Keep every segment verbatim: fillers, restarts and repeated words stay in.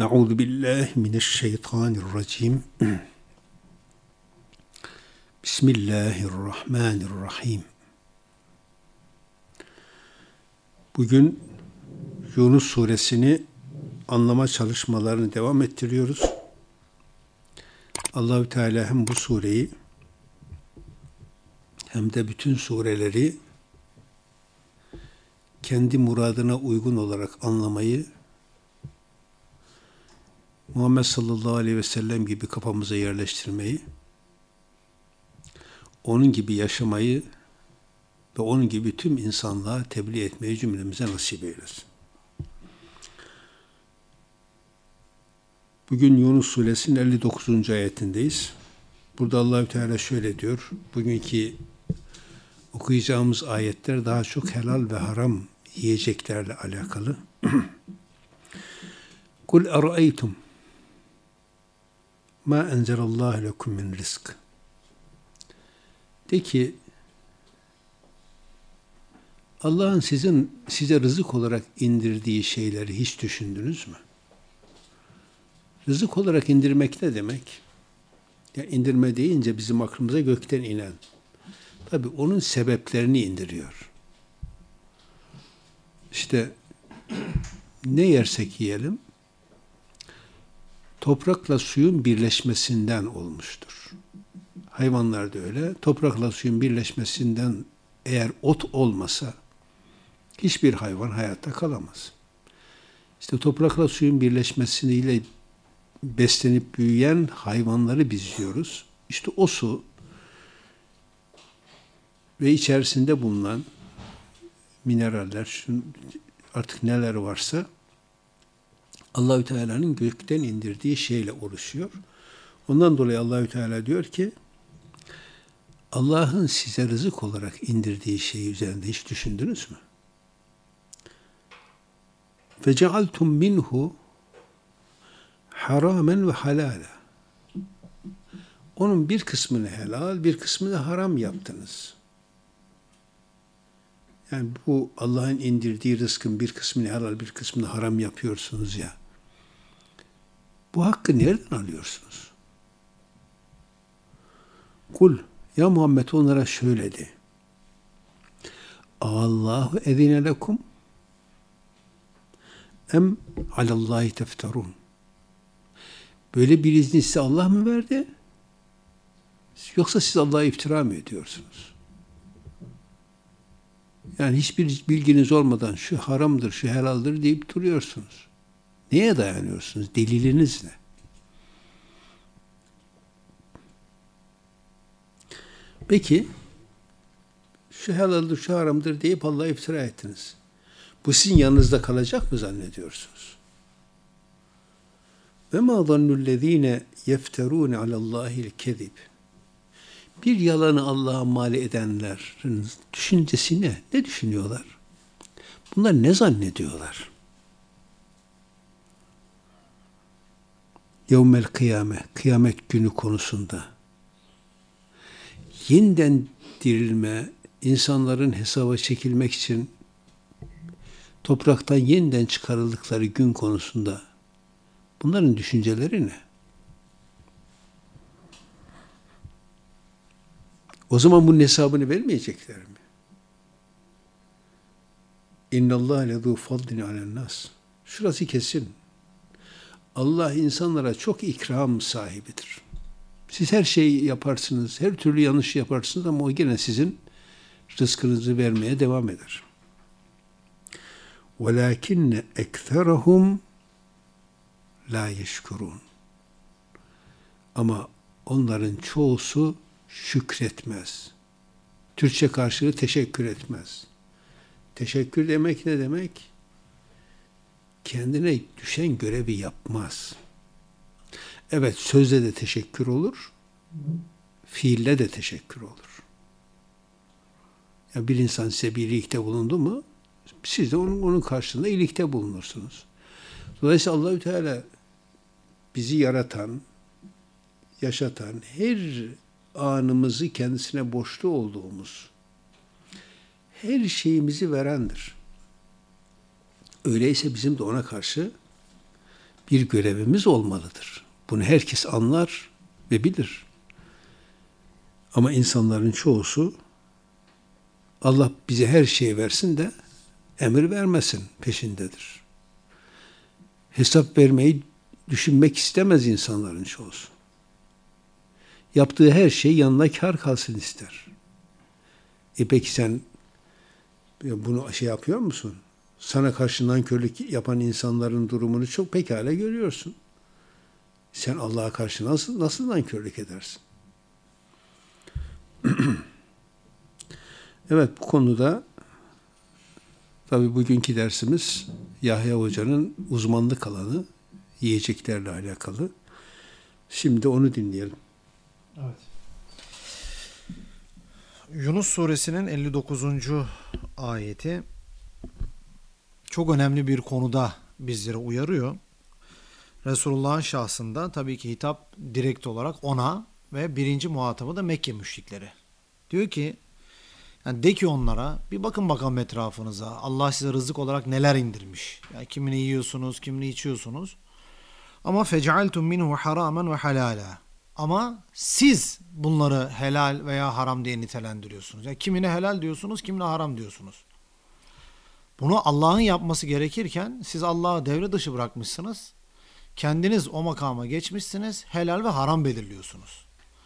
Euzu billahi mineşşeytanirracim. Bismillahirrahmanirrahim. Bugün Yunus suresini anlama çalışmalarını devam ettiriyoruz. Allahü Teala hem bu sureyi hem de bütün sureleri kendi muradına uygun olarak anlamayı, Muhammed sallallahu aleyhi ve sellem gibi kafamıza yerleştirmeyi, onun gibi yaşamayı ve onun gibi tüm insanlığa tebliğ etmeyi cümlemize nasip eylesin. Bugün Yunus suresinin elli dokuzuncu ayetindeyiz. Burada Allahü Teala şöyle diyor. Bugünkü okuyacağımız ayetler daha çok helal ve haram yiyeceklerle alakalı. Kul eraytum ma enzelallahu lekum min rizk. De ki, Allah'ın sizin size rızık olarak indirdiği şeyleri hiç düşündünüz mü? Rızık olarak indirmek ne demek? Ya indirme deyince bizim aklımıza gökten inen. Tabii onun sebeplerini indiriyor. İşte ne yersek yiyelim, toprakla suyun birleşmesinden olmuştur. Hayvanlar da öyle. Toprakla suyun birleşmesinden eğer ot olmasa hiçbir hayvan hayatta kalamaz. İşte toprakla suyun birleşmesiyle beslenip büyüyen hayvanları biz yiyoruz. İşte o su ve içerisinde bulunan mineraller, şun, artık neler varsa Allahü Teala'nın gökten indirdiği şeyle oluşuyor. Ondan dolayı Allahü Teala diyor ki, Allah'ın size rızık olarak indirdiği şeyi üzerinde hiç düşündünüz mü? فَجَعَلْتُمْ minhu haramen ve halala. Onun bir kısmını helal, bir kısmını haram yaptınız. Yani bu Allah'ın indirdiği rızkın bir kısmını helal, bir kısmını haram yapıyorsunuz ya. Bu hakkı nereden alıyorsunuz? Kul, ya Muhammed onlara şöyle de. Allahu ezine lekum em alallahi tefterun. Böyle bir izni size Allah mı verdi? Yoksa siz Allah'a iftira mı ediyorsunuz? Yani hiçbir bilginiz olmadan şu haramdır, şu helaldir deyip duruyorsunuz. Neye dayanıyorsunuz? Deliliniz ne? Peki, şu helaldir, şu haramdır deyip Allah'a iftira ettiniz. Bu sizin yanınızda kalacak mı zannediyorsunuz? Ve ma zannullezine yefterun alallahil kezib. Bir yalanı Allah'a mal edenlerin düşüncesi ne? Ne düşünüyorlar? Bunlar ne zannediyorlar? Yevmel kıyame, kıyamet günü konusunda yeniden dirilme, insanların hesaba çekilmek için topraktan yeniden çıkarıldıkları gün konusunda bunların düşünceleri ne? O zaman bunun hesabını vermeyecekler mi? İnna Allah lezû fadlin alennas. Şurası kesin. Allah insanlara çok ikram sahibidir. Siz her şeyi yaparsınız, her türlü yanlış yaparsınız ama o gene sizin rızkınızı vermeye devam eder. وَلَاكِنَّ اَكْثَرَهُمْ لَا يَشْكُرُونَ. Ama onların çoğusu şükretmez. Türkçe karşılığı teşekkür etmez. Teşekkür demek ne demek? Kendine düşen görevi yapmaz. Evet, sözle de teşekkür olur, fiille de teşekkür olur. Ya bir insan size bir iyilikte bulundu mu, siz de onun, onun karşılığında iyilikte bulunursunuz. Dolayısıyla Allahü Teala bizi yaratan, yaşatan, her anımızı kendisine borçlu olduğumuz, her şeyimizi verendir. Öyleyse bizim de ona karşı bir görevimiz olmalıdır. Bunu herkes anlar ve bilir. Ama insanların çoğusu Allah bize her şeyi versin de emir vermesin peşindedir. Hesap vermeyi düşünmek istemez insanların çoğusu. Yaptığı her şey yanına kar kalsın ister. E peki sen bunu şey yapıyor musun? Sana karşı nankörlük yapan insanların durumunu çok pekala görüyorsun. Sen Allah'a karşı nasıl nasıl nankörlük edersin? Evet, bu konuda tabii bugünkü dersimiz Yahya Hoca'nın uzmanlık alanı yiyeceklerle alakalı. Şimdi onu dinleyelim. Evet. Yunus suresinin elli dokuzuncu ayeti çok önemli bir konuda bizlere uyarıyor. Resulullah'ın şahsında tabii ki hitap direkt olarak ona ve birinci muhatabı da Mekke müşrikleri. Diyor ki, yani de ki onlara bir bakın bakalım etrafınıza. Allah size rızık olarak neler indirmiş. Yani kimini yiyorsunuz, kimini içiyorsunuz. Ama fecealtum minhu haramen ve halala. Ama siz bunları helal veya haram diye nitelendiriyorsunuz. Yani kimine helal diyorsunuz, kimine haram diyorsunuz. Bunu Allah'ın yapması gerekirken siz Allah'ı devre dışı bırakmışsınız. Kendiniz o makama geçmişsiniz. Helal ve haram belirliyorsunuz.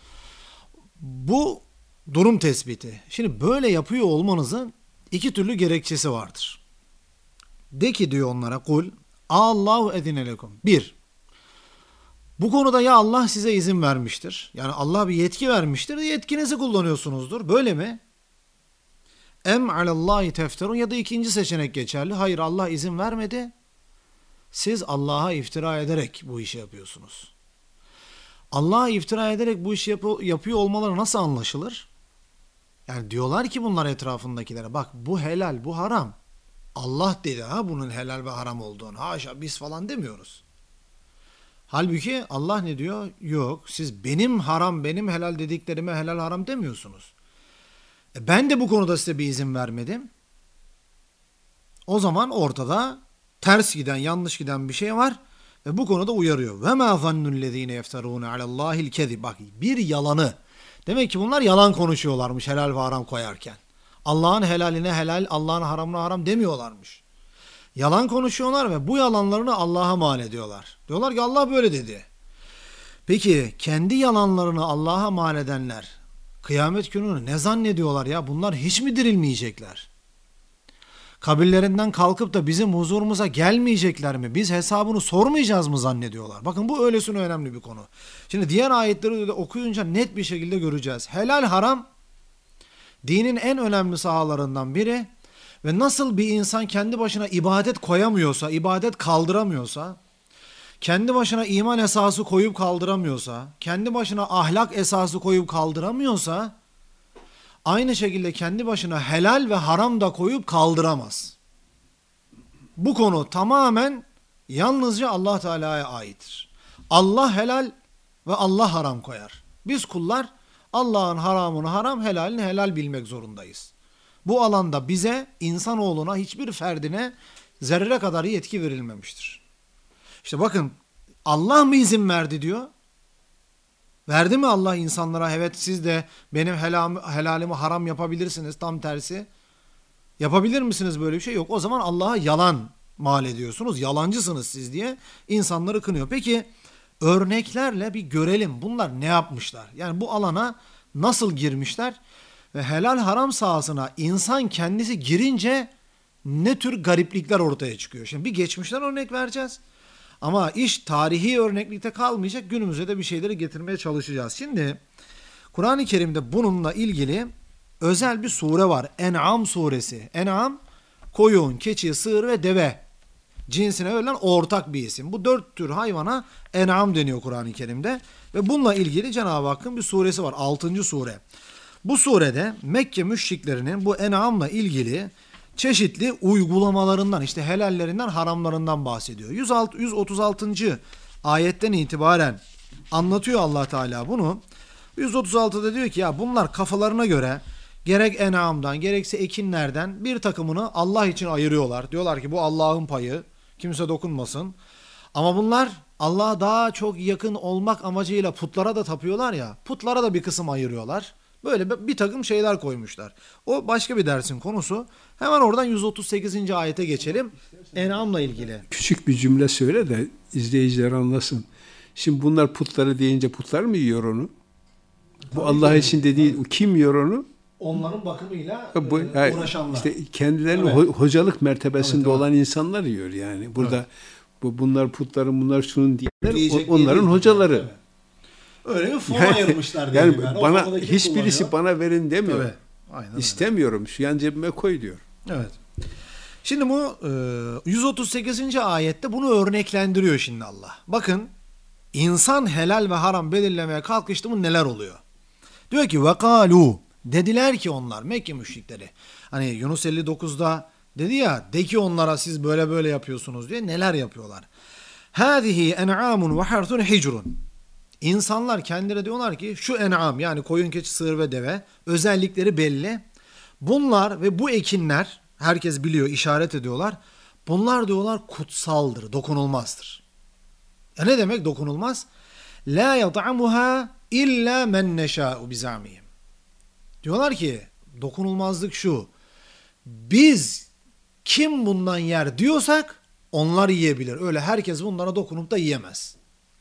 Bu durum tespiti. Şimdi böyle yapıyor olmanızın iki türlü gerekçesi vardır. De ki diyor onlara, kul Allahu ezine lekum. Bir, bu konuda ya Allah size izin vermiştir. Yani Allah bir yetki vermiştir. Yetkinizi kullanıyorsunuzdur. Böyle mi? Em alallahi tefterun, ya da ikinci seçenek geçerli. Hayır, Allah izin vermedi. Siz Allah'a iftira ederek bu işi yapıyorsunuz. Allah'a iftira ederek bu işi yap- yapıyor olmaları nasıl anlaşılır? Yani diyorlar ki bunlar etrafındakilere, bak bu helal, bu haram. Allah dedi ha bunun helal ve haram olduğunu. Haşa biz falan demiyoruz. Halbuki Allah ne diyor? Yok, siz benim haram, benim helal dediklerime helal haram demiyorsunuz. E ben de bu konuda size bir izin vermedim. O zaman ortada ters giden, yanlış giden bir şey var ve bu konuda uyarıyor. Ve ma zannullezine yefterune alallahil kezib. Bak, bir yalanı. Demek ki bunlar yalan konuşuyorlarmış helal ve haram koyarken. Allah'ın helaline helal, Allah'ın haramına haram demiyorlarmış. Yalan konuşuyorlar ve bu yalanlarını Allah'a mal ediyorlar. Diyorlar ki Allah böyle dedi. Peki kendi yalanlarını Allah'a mal edenler kıyamet gününü ne zannediyorlar ya? Bunlar hiç mi dirilmeyecekler? Kabirlerinden kalkıp da bizim huzurumuza gelmeyecekler mi? Biz hesabını sormayacağız mı zannediyorlar? Bakın bu öylesine önemli bir konu. Şimdi diğer ayetleri de okuyunca net bir şekilde göreceğiz. Helal haram dinin en önemli sahalarından biri ve nasıl bir insan kendi başına ibadet koyamıyorsa, ibadet kaldıramıyorsa, kendi başına iman esası koyup kaldıramıyorsa, kendi başına ahlak esası koyup kaldıramıyorsa, aynı şekilde kendi başına helal ve haram da koyup kaldıramaz. Bu konu tamamen yalnızca Allah Teala'ya aittir. Allah helal ve Allah haram koyar. Biz kullar Allah'ın haramını haram, helalini helal bilmek zorundayız. Bu alanda bize, insanoğluna, hiçbir ferdine zerre kadar yetki verilmemiştir. İşte bakın, Allah mı izin verdi diyor? Verdi mi Allah insanlara? Evet, siz de benim helalimi, helalimi haram yapabilirsiniz. Tam tersi. Yapabilir misiniz böyle bir şey? Yok. O zaman Allah'a yalan mal ediyorsunuz. Yalancısınız siz diye insanları kınıyor. Peki örneklerle bir görelim. Bunlar ne yapmışlar? Yani bu alana nasıl girmişler? Ve helal haram sahasına insan kendisi girince ne tür gariplikler ortaya çıkıyor? Şimdi bir geçmişten örnek vereceğiz. Ama iş tarihi örneklikte kalmayacak. Günümüze de bir şeyleri getirmeye çalışacağız. Şimdi Kur'an-ı Kerim'de bununla ilgili özel bir sure var. En'am suresi. En'am, koyun, keçi, sığır ve deve cinsine verilen ortak bir isim. Bu dört tür hayvana en'am deniyor Kur'an-ı Kerim'de. Ve bununla ilgili Cenab-ı Hakk'ın bir suresi var. Altıncı sure. Bu surede Mekke müşriklerinin bu en'amla ilgili çeşitli uygulamalarından, işte helallerinden, haramlarından bahsediyor. yüz otuz altıncı ayetten itibaren anlatıyor Allah Teala bunu. yüz otuz altıda diyor ki ya bunlar kafalarına göre gerek en'amdan gerekse ekinlerden bir takımını Allah için ayırıyorlar. Diyorlar ki bu Allah'ın payı, kimse dokunmasın. Ama bunlar Allah'a daha çok yakın olmak amacıyla putlara da tapıyorlar ya, putlara da bir kısım ayırıyorlar. Böyle bir takım şeyler koymuşlar. O başka bir dersin konusu. Hemen oradan yüz otuz sekizinci ayete geçelim. En'amla ilgili. Küçük bir cümle söyle de izleyiciler anlasın. Şimdi bunlar putları deyince putlar mı yiyor onu? Bu Tabii Allah ki. için dediği kim yiyor onu? Onların bakımıyla Bu, e, yani uğraşanlar. işte kendilerinin Evet. ho- hocalık mertebesinde Evet, evet. olan insanlar yiyor yani. Burada Evet. bu bunlar putların bunlar şunun diyenler Diyecek o- onların değil. hocaları. Evet. Öyle bir fon Yani- ayırmışlar Yani diyelim yani. O bana fonda kim hiçbirisi kullanıyor? bana verin demiyor. Tabii. Aynen öyle. İstemiyorum. Şu yan cebime koy diyor. Evet. Şimdi bu e, yüz otuz sekizinci ayette bunu örneklendiriyor şimdi Allah. Bakın insan helal ve haram belirlemeye kalkıştı mı neler oluyor? Diyor ki vekalu, dediler ki onlar Mekke müşrikleri. Hani Yunus elli dokuzda dedi ya, de ki onlara siz böyle böyle yapıyorsunuz diye, neler yapıyorlar? Hâzihi en'amun ve harthun hicrun. İnsanlar kendileri diyorlar ki şu en'am yani koyun, keçi, sığır ve deve özellikleri belli. Bunlar ve bu ekinler herkes biliyor, işaret ediyorlar. Bunlar diyorlar kutsaldır, dokunulmazdır. Ya ne demek dokunulmaz? La yat'amuha illa men neşâ'u bizamihim. Diyorlar ki dokunulmazlık şu. Biz kim bundan yer diyorsak onlar yiyebilir. Öyle herkes bunlara dokunup da yiyemez.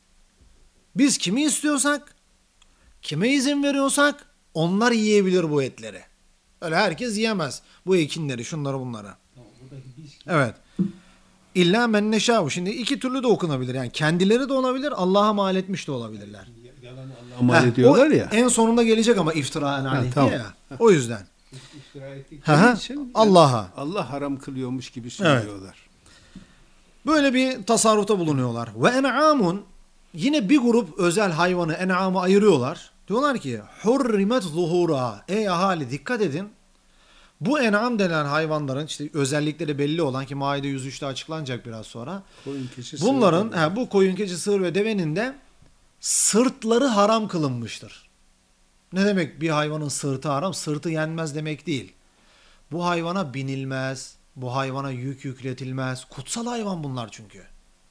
Biz kimi istiyorsak, kime izin veriyorsak onlar yiyebilir bu etleri. Öyle herkes yiyemez bu ekinleri, şunları bunları. Evet. İlla men neşâ'u. Şimdi iki türlü de okunabilir. Yani kendileri de olabilir, Allah'a mal etmiş de olabilirler. Allah'a mal ediyorlar ya. En sonunda gelecek ama iftiraen aleyh tamam. diye ya. O yüzden. Hı hı. için Allah'a. Allah haram kılıyormuş gibi söylüyorlar. Böyle bir tasarrufta bulunuyorlar. Ve en'amun, yine bir grup özel hayvanı, en'amı ayırıyorlar. Diyorlar ki hurrimet zuhura. Ey ahali dikkat edin. Bu en'am denen hayvanların işte özellikleri belli olan, ki Maide yüz üçte açıklanacak biraz sonra. Koyun, keçi, Bunların sığır, he, bu koyun, keçi, sığır ve devenin de sırtları haram kılınmıştır. Ne demek bir hayvanın sırtı haram? Sırtı yenmez demek değil. Bu hayvana binilmez, bu hayvana yük yükletilmez. Kutsal hayvan bunlar çünkü.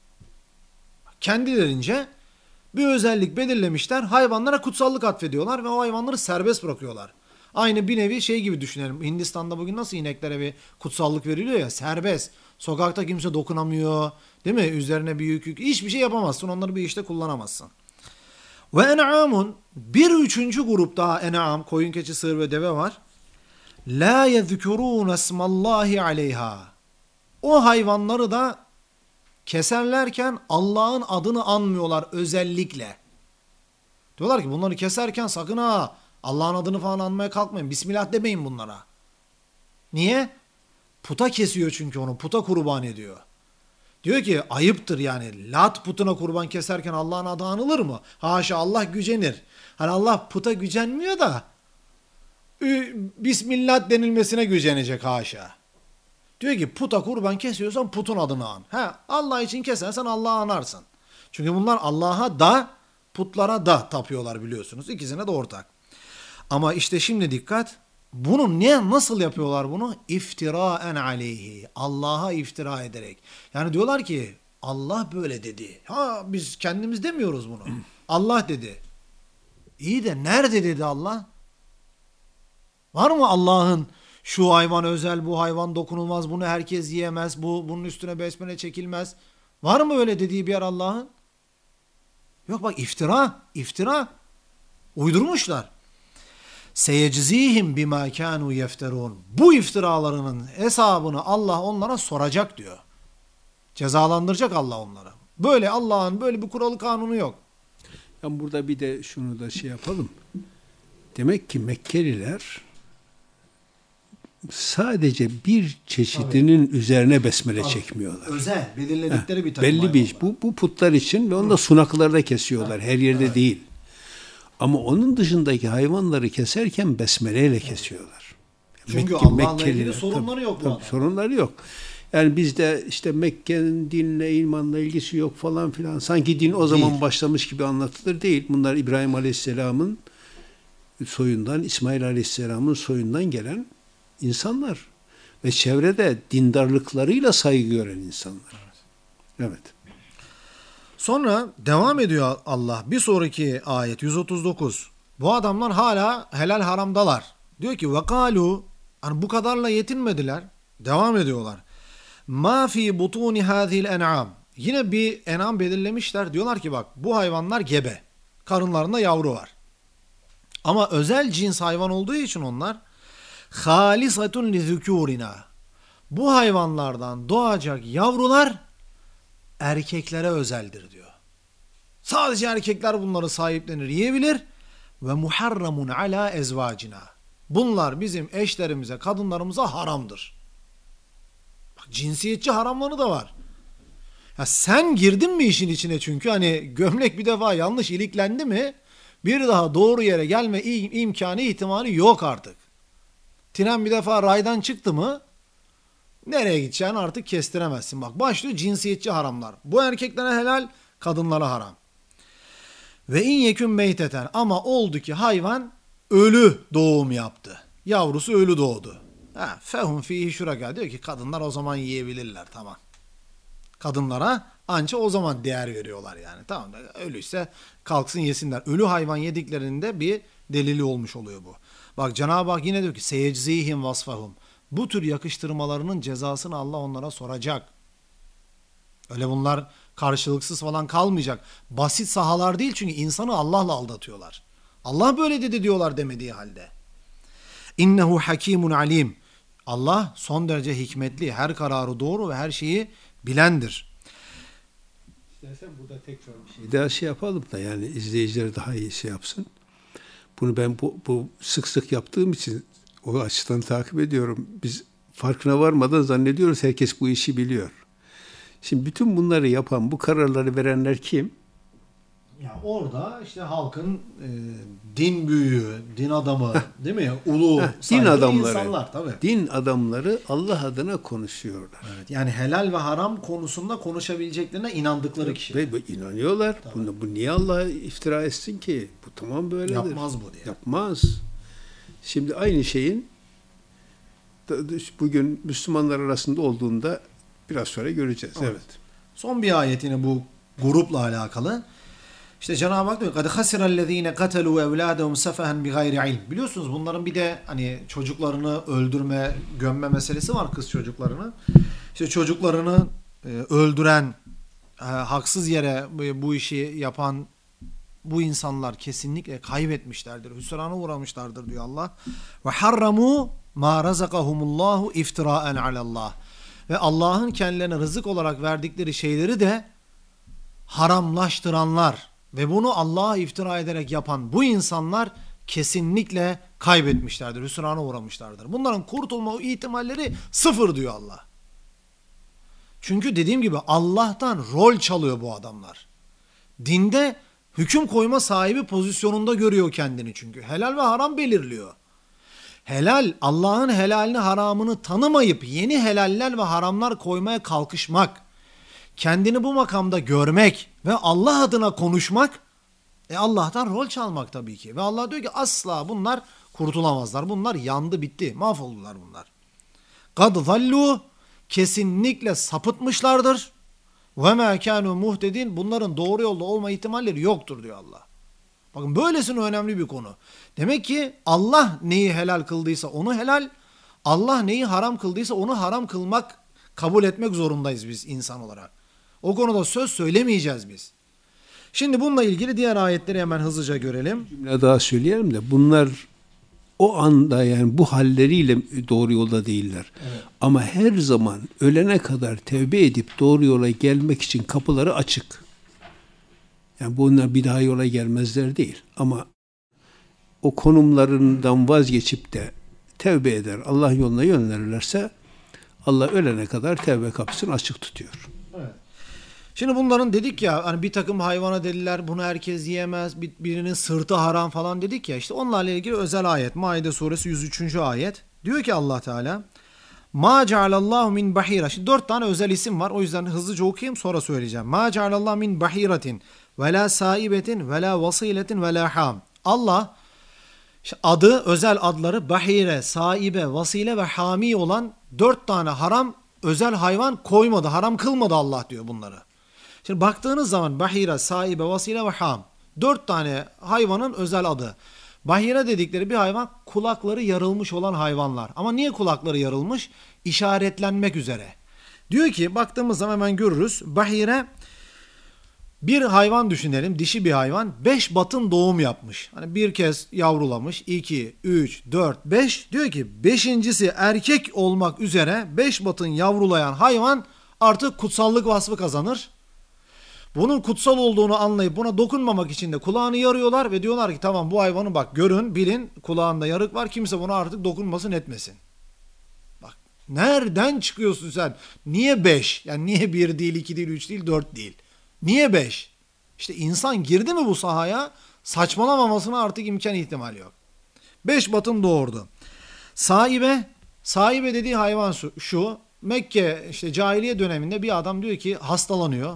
Kendilerince bir özellik belirlemişler, hayvanlara kutsallık atfediyorlar ve o hayvanları serbest bırakıyorlar. Aynı bir nevi şey gibi düşünelim. Hindistan'da bugün nasıl ineklere bir kutsallık veriliyor ya, serbest. Sokakta kimse dokunamıyor. Değil mi? Üzerine bir yük yük. Hiçbir şey yapamazsın. Onları bir işte kullanamazsın. Ve en'amun, bir üçüncü grup daha en'am, koyun, keçi, sığır ve deve var. La yezkurun esmallahi aleyha. O hayvanları da keserlerken Allah'ın adını anmıyorlar özellikle. Diyorlar ki bunları keserken sakın ha Allah'ın adını falan anmaya kalkmayın. Bismillah demeyin bunlara. Niye? Puta kesiyor çünkü onu. Puta kurban ediyor. Diyor ki ayıptır yani. Lat putuna kurban keserken Allah'ın adı anılır mı? Haşa, Allah gücenir. Hani Allah puta gücenmiyor da Bismillah denilmesine gücenecek haşa. Diyor ki puta kurban kesiyorsan putun adını an. Ha, Allah için kesersen Allah'ı anarsın. Çünkü bunlar Allah'a da putlara da tapıyorlar biliyorsunuz. İkisine de ortak. Ama işte şimdi dikkat. Bunu ne, nasıl yapıyorlar bunu? İftiraen aleyhi. Allah'a iftira ederek. Yani diyorlar ki Allah böyle dedi. Ha, biz kendimiz demiyoruz bunu. Allah dedi. İyi de nerede dedi Allah? Var mı Allah'ın şu hayvan özel, bu hayvan dokunulmaz, bunu herkes yiyemez, bu bunun üstüne besmele çekilmez? Var mı öyle dediği bir yer Allah'ın? Yok bak, iftira, iftira. Uydurmuşlar. Seyeczihim bima kanu yefterun. Bu iftiralarının hesabını Allah onlara soracak diyor. Cezalandıracak Allah onları. Böyle Allah'ın böyle bir kuralı kanunu yok. Yani burada bir de şunu da şey yapalım. Demek ki Mekkeliler sadece bir çeşidinin Tabii. üzerine besmele Tabii. çekmiyorlar. Özel, belirledikleri bir takım belli bir iş. Bu, bu putlar için ve onu da sunaklarda kesiyorlar. Her yerde evet. değil. Ama onun dışındaki hayvanları keserken besmeleyle kesiyorlar. Çünkü Allah'la ilgili sorunları tabii, yok. Tabii, tabii, sorunları yok. Yani bizde işte Mekke'nin dinle, imanla ilgisi yok falan filan. Sanki din o zaman değil. başlamış gibi anlatılır değil. Bunlar İbrahim Aleyhisselam'ın soyundan, İsmail Aleyhisselam'ın soyundan gelen insanlar. Ve çevrede dindarlıklarıyla saygı gören insanlar. Evet. Evet. Sonra devam ediyor Allah. Bir sonraki ayet yüz otuz dokuz. Bu adamlar hala helal haramdalar. Diyor ki vekalu, hani bu kadarla yetinmediler. Devam ediyorlar. Ma fi butuni hadhihi en'am. Yine bir en'am belirlemişler. Diyorlar ki bak, bu hayvanlar gebe. Karınlarında yavru var. Ama özel cins hayvan olduğu için onlar halisatun li zukurina. Bu hayvanlardan doğacak yavrular erkeklere özeldir diyor. Sadece erkekler bunları sahiplenir, yiyebilir. Ve muharramun ala ezvacina. Bunlar bizim eşlerimize, kadınlarımıza haramdır. Bak, cinsiyetçi haramları da var. Ya sen girdin mi işin içine, çünkü hani gömlek bir defa yanlış iliklendi mi bir daha doğru yere gelme im- imkanı ihtimali yok artık. Tren bir defa raydan çıktı mı nereye gideceğini artık kestiremezsin. Bak, başlıyor cinsiyetçi haramlar. Bu erkeklere helal, kadınlara haram. Ve in yekün meyteten, ama oldu ki hayvan ölü doğum yaptı. Yavrusu ölü doğdu. Ha, fehum fihi şuraka, diyor ki kadınlar o zaman yiyebilirler, tamam. Kadınlara anca o zaman değer veriyorlar yani. Tamam, ölüyse kalksın yesinler. Ölü hayvan yediklerinde bir delili olmuş oluyor bu. Bak, Cenab-ı Hak yine diyor ki seyeczihim vasfahum. Bu tür yakıştırmalarının cezasını Allah onlara soracak. Öyle bunlar karşılıksız falan kalmayacak. Basit sahalar değil, çünkü insanı Allah'la aldatıyorlar. Allah böyle dedi diyorlar demediği halde. İnnehu hakimun alim. Allah son derece hikmetli, her kararı doğru ve her şeyi bilendir. İstersen burada tekrar bir şey daha şey yapalım da, yani izleyiciler daha iyi şey yapsın. Bunu ben bu, bu sık sık yaptığım için o açıdan takip ediyorum. Biz farkına varmadan zannediyoruz herkes bu işi biliyor. Şimdi bütün bunları yapan, bu kararları verenler kim? Ya orada işte halkın e, din büyüğü, din adamı, değil mi? Ulu, din adamları. insanlar tabii. Din adamları Allah adına konuşuyorlar. Evet, yani helal ve haram konusunda konuşabileceklerine inandıkları kişi. Ve inanıyorlar. Bunu, bu niye Allah iftira etsin ki? Bu tamam böyledir. Yapmaz bu diye. Yapmaz. Şimdi aynı şeyin bugün Müslümanlar arasında olduğunda biraz sonra göreceğiz. Evet. evet. Son bir ayet yine bu grupla alakalı. İşte Cenab-ı Hak diyor: "Kad hasirellezine katelu evladahum sefahen bigayri ilm." Biliyorsunuz bunların bir de hani çocuklarını öldürme, gömme meselesi var, kız çocuklarını. İşte çocuklarını e, öldüren, e, haksız yere bu, bu işi yapan bu insanlar kesinlikle kaybetmişlerdir, hüsrana uğramışlardır diyor Allah. Ve harramu ma razakahumullahu iftiraen alallah. Ve Allah'ın kendilerine rızık olarak verdikleri şeyleri de haramlaştıranlar ve bunu Allah'a iftira ederek yapan bu insanlar kesinlikle kaybetmişlerdir, hüsrana uğramışlardır. Bunların kurtulma ihtimalleri sıfır diyor Allah. Çünkü dediğim gibi Allah'tan rol çalıyor bu adamlar. Dinde hüküm koyma sahibi pozisyonunda görüyor kendini çünkü. Helal ve haram belirliyor. Helal, Allah'ın helalini haramını tanımayıp yeni helaller ve haramlar koymaya kalkışmak, kendini bu makamda görmek ve Allah adına konuşmak, e Allah'tan rol çalmak tabii ki. Ve Allah diyor ki asla bunlar kurtulamazlar. Bunlar yandı bitti. Mahvoldular bunlar. Kad zallu, kesinlikle sapıtmışlardır. Ve mâ kânû muhtedin, bunların doğru yolda olma ihtimalleri yoktur diyor Allah. Bakın böylesine önemli bir konu. Demek ki Allah neyi helal kıldıysa onu helal, Allah neyi haram kıldıysa onu haram kılmak, kabul etmek zorundayız biz insan olarak. O konuda söz söylemeyeceğiz biz. Şimdi bununla ilgili diğer ayetleri hemen hızlıca görelim. Bir cümle daha söyleyelim de, bunlar o anda yani bu halleriyle doğru yolda değiller. Evet. Ama her zaman ölene kadar tevbe edip doğru yola gelmek için kapıları açık. Yani bunlar bir daha yola gelmezler değil. Ama o konumlarından vazgeçip de tevbe eder, Allah yoluna yönlenirlerse Allah ölene kadar tevbe kapısını açık tutuyor. Evet. Şimdi bunların dedik ya, hani bir takım hayvana dediler bunu herkes yiyemez, birinin sırtı haram falan dedik ya, işte onlarla ilgili özel ayet. Maide suresi yüz üçüncü ayet. Diyor ki Allah Teala: "Ma cealallahu min bahira." Şimdi dört tane özel isim var. O yüzden hızlıca okuyayım, sonra söyleyeceğim. "Ma cealallahu min bahiratin ve la saibetin ve la vasiletin ve la ham." Allah adı, özel adları bahire, saibe, vasile ve hami olan dört tane haram özel hayvan koymadı, haram kılmadı Allah diyor bunları. Şimdi baktığınız zaman bahire, saibe, vasile ve ham. Dört tane hayvanın özel adı. Bahire dedikleri bir hayvan, kulakları yarılmış olan hayvanlar. Ama niye kulakları yarılmış? İşaretlenmek üzere. Diyor ki baktığımız zaman hemen görürüz. Bahire bir hayvan düşünelim, dişi bir hayvan. Beş batın doğum yapmış. Hani bir kez yavrulamış. iki, üç, dört, beş. Diyor ki beşincisi erkek olmak üzere beş batın yavrulayan hayvan artık kutsallık vasfı kazanır. Bunun kutsal olduğunu anlayıp buna dokunmamak için de kulağını yarıyorlar ve diyorlar ki tamam bu hayvanı bak görün, bilin kulağında yarık var, kimse buna artık dokunmasın etmesin. Bak nereden çıkıyorsun sen? Niye beş? Yani niye bir değil, iki değil, üç değil, dört değil? Niye beş? İşte insan girdi mi bu sahaya saçmalamamasına artık imkan ihtimali yok. Beş batın doğurdu. Sahibe, sahibe dediği hayvan şu, şu Mekke işte cahiliye döneminde bir adam diyor ki hastalanıyor.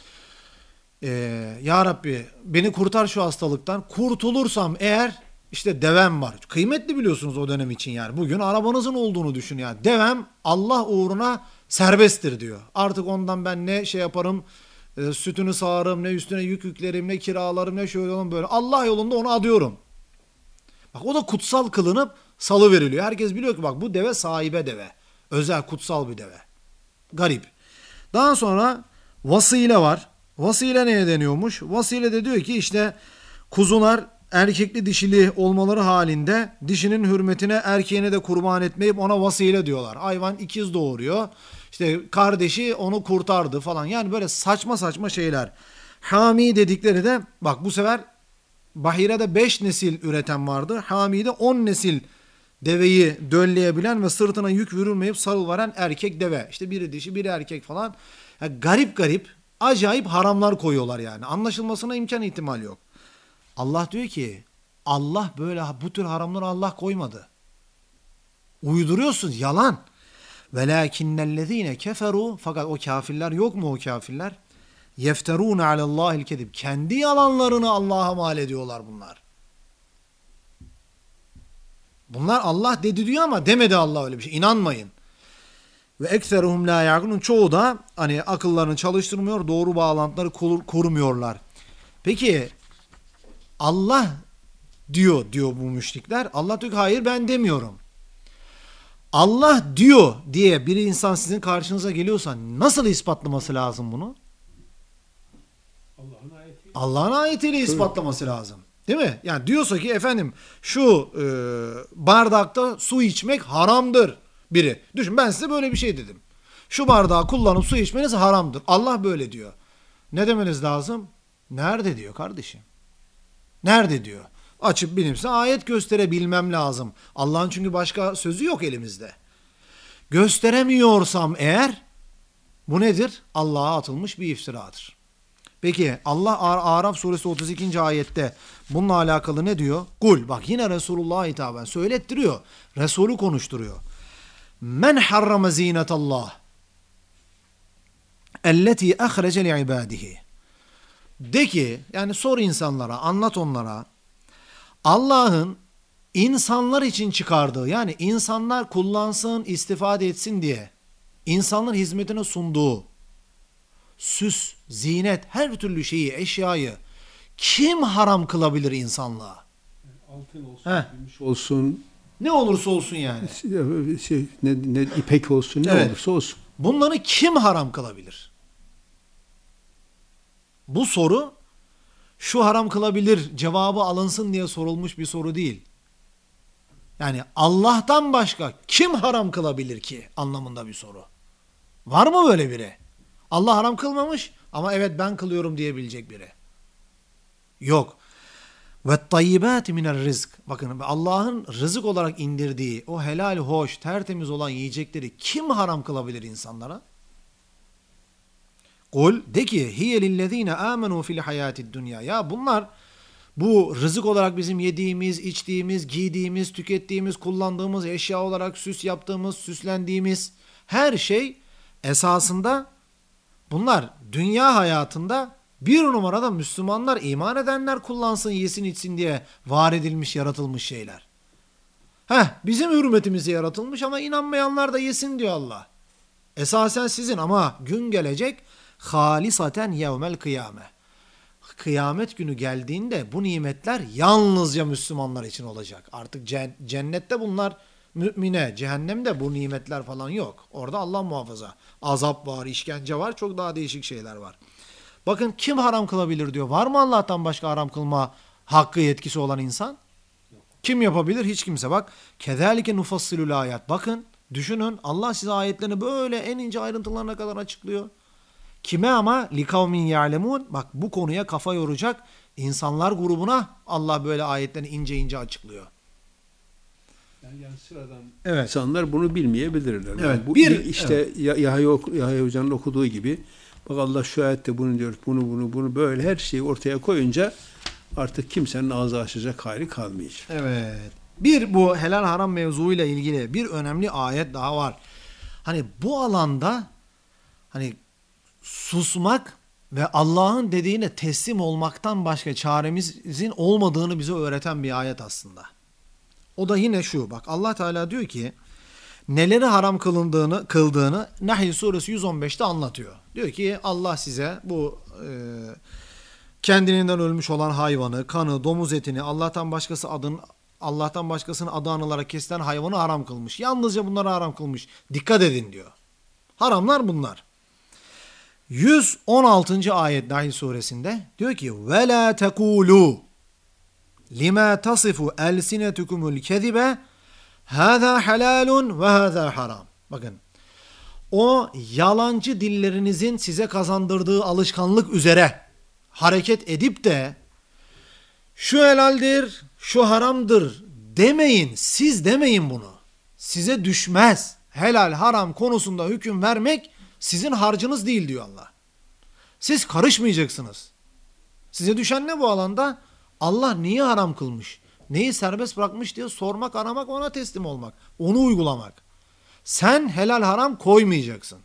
Ee, Ya Rabbi beni kurtar şu hastalıktan. Kurtulursam eğer işte devem var. Kıymetli biliyorsunuz o dönem için yani. Bugün arabanızın olduğunu düşün yani. Devem Allah uğruna serbesttir diyor. Artık ondan ben ne şey yaparım, e, sütünü sağarım, ne üstüne yük yüklerim, ne kiralarım, ne şöyle olur böyle. Allah yolunda onu adıyorum. Bak o da kutsal kılınıp salı veriliyor. Herkes biliyor ki bak bu deve sahibe deve. Özel kutsal bir deve. Garip. Daha sonra vasile var. Vasile neye deniyormuş? Vasile de diyor ki işte kuzular erkekli dişili olmaları halinde dişinin hürmetine erkeğini de kurban etmeyip ona vasile diyorlar. Hayvan ikiz doğuruyor. İşte kardeşi onu kurtardı falan. Yani böyle saçma saçma şeyler. Hami dedikleri de bak bu sefer Bahire'de beş nesil üreten vardı. Hami'de on nesil deveyi dölleyebilen ve sırtına yük vürülmeyip sarılveren erkek deve. İşte biri dişi biri erkek falan. Yani garip garip acayip haramlar koyuyorlar yani. Anlaşılmasına imkan ihtimali yok. Allah diyor ki Allah böyle bu tür haramları Allah koymadı. Uyduruyorsun yalan. Velakinnellezine keferu fakat o kafirler yok mu o kafirler? Yefterun alallahil kedib. Kendi yalanlarını Allah'a mal ediyorlar bunlar. Bunlar Allah dedi diyor ama demedi Allah öyle bir şey. İnanmayın. Ve ekseruhum la yaqilun. Çoğu da hani akıllarını çalıştırmıyor, doğru bağlantıları kur, kurmuyorlar. Peki Allah diyor diyor bu müşrikler. Allah diyor ki hayır ben demiyorum. Allah diyor diye bir insan sizin karşınıza geliyorsa nasıl ispatlaması lazım bunu? Allah'ın ayeti. Allah'ın ayetiyle ispatlaması lazım. Değil mi? Yani diyorsa ki efendim şu e, bardakta su içmek haramdır biri. Düşün ben size böyle bir şey dedim. Şu bardağı kullanıp su içmeniz haramdır. Allah böyle diyor. Ne demeniz lazım? Nerede diyor kardeşim? Nerede diyor? Açıp bilimse ayet gösterebilmem lazım. Allah'ın çünkü başka sözü yok elimizde. Gösteremiyorsam eğer bu nedir? Allah'a atılmış bir iftiradır. Peki Allah Araf suresi otuz ikinci ayette bununla alakalı ne diyor? Kul bak yine Resulullah'a hitaben söylettiriyor. Resulü konuşturuyor. Men harrama zinetallah elleti ahrece li ibadihi. De ki yani sor insanlara anlat onlara Allah'ın insanlar için çıkardığı yani insanlar kullansın istifade etsin diye insanların hizmetine sunduğu süs, zinet, her türlü şeyi, eşyayı kim haram kılabilir insanlığa? Altın olsun, gümüş olsun. Ne olursa olsun yani. Şey, ne, ne, ipek olsun, ne evet. olursa olsun. Bunları kim haram kılabilir? Bu soru şu haram kılabilir cevabı alınsın diye sorulmuş bir soru değil. Yani Allah'tan başka kim haram kılabilir ki anlamında bir soru. Var mı böyle biri? Allah haram kılmamış ama evet ben kılıyorum diyebilecek biri. Yok. Ve tayyibati minel rizk. Bakın Allah'ın rızık olarak indirdiği o helal, hoş, tertemiz olan yiyecekleri kim haram kılabilir insanlara? Kul de ki hiye lillezine amenu fil hayatid dünya. Ya bunlar bu rızık olarak bizim yediğimiz, içtiğimiz, giydiğimiz, tükettiğimiz, kullandığımız, eşya olarak süs yaptığımız, süslendiğimiz her şey esasında bunlar dünya hayatında bir numarada Müslümanlar, iman edenler kullansın, yesin, içsin diye var edilmiş, yaratılmış şeyler. Heh, bizim hürmetimize yaratılmış ama inanmayanlar da yesin diyor Allah. Esasen sizin ama gün gelecek halisaten yevmel kıyame. Kıyamet günü geldiğinde bu nimetler yalnızca Müslümanlar için olacak. Artık cennette bunlar mümine, cehennemde bu nimetler falan yok. Orada Allah muhafaza. Azap var, işkence var, çok daha değişik şeyler var. Bakın kim haram kılabilir diyor. Var mı Allah'tan başka haram kılma hakkı, yetkisi olan insan? Kim yapabilir? Hiç kimse. Bak. Kezalike nufassilul ayat. Bakın, düşünün, Allah size ayetlerini böyle en ince ayrıntılarına kadar açıklıyor. Kime ama? Likavmin ya'lemun. Bak, bu konuya kafa yoracak insanlar grubuna Allah böyle ayetlerini ince ince açıklıyor. Yani, yani sıradan evet. insanlar bunu bilmeyebilirler. Evet. Yani bu bir işte evet. Yahya, Yahya Hoca'nın okuduğu gibi, bak Allah şu ayette bunu diyor, bunu bunu bunu böyle her şeyi ortaya koyunca artık kimsenin ağzı açacak hali kalmayacak. Evet. Bir bu helal haram mevzuyla ilgili bir önemli ayet daha var. Hani bu alanda hani susmak ve Allah'ın dediğine teslim olmaktan başka çaremizin olmadığını bize öğreten bir ayet aslında. O da yine şu. Bak, Allah Teala diyor ki neleri haram kılındığını, kıldığını Nahl suresi yüz on beşte anlatıyor. Diyor ki Allah size bu e, kendiliğinden ölmüş olan hayvanı, kanı, domuz etini, Allah'tan başkası adın Allah'tan başkasının adı anılarak kesilen hayvanı haram kılmış. Yalnızca bunları haram kılmış. Dikkat edin diyor. Haramlar bunlar. yüz on altıncı ayet Nahl suresinde diyor ki ve la tekulu lima tasifu elsinetukumul kezibe hâzâ halâlun ve hâzâ haram. Bakın, o yalancı dillerinizin size kazandırdığı alışkanlık üzere hareket edip de şu helaldir, şu haramdır demeyin. Siz demeyin bunu. Size düşmez. Helal haram konusunda hüküm vermek sizin harcınız değil diyor Allah. Siz karışmayacaksınız. Size düşen ne bu alanda? Allah neyi haram kılmış, neyi serbest bırakmış diye sormak, aramak, ona teslim olmak. Onu uygulamak. Sen helal haram koymayacaksın.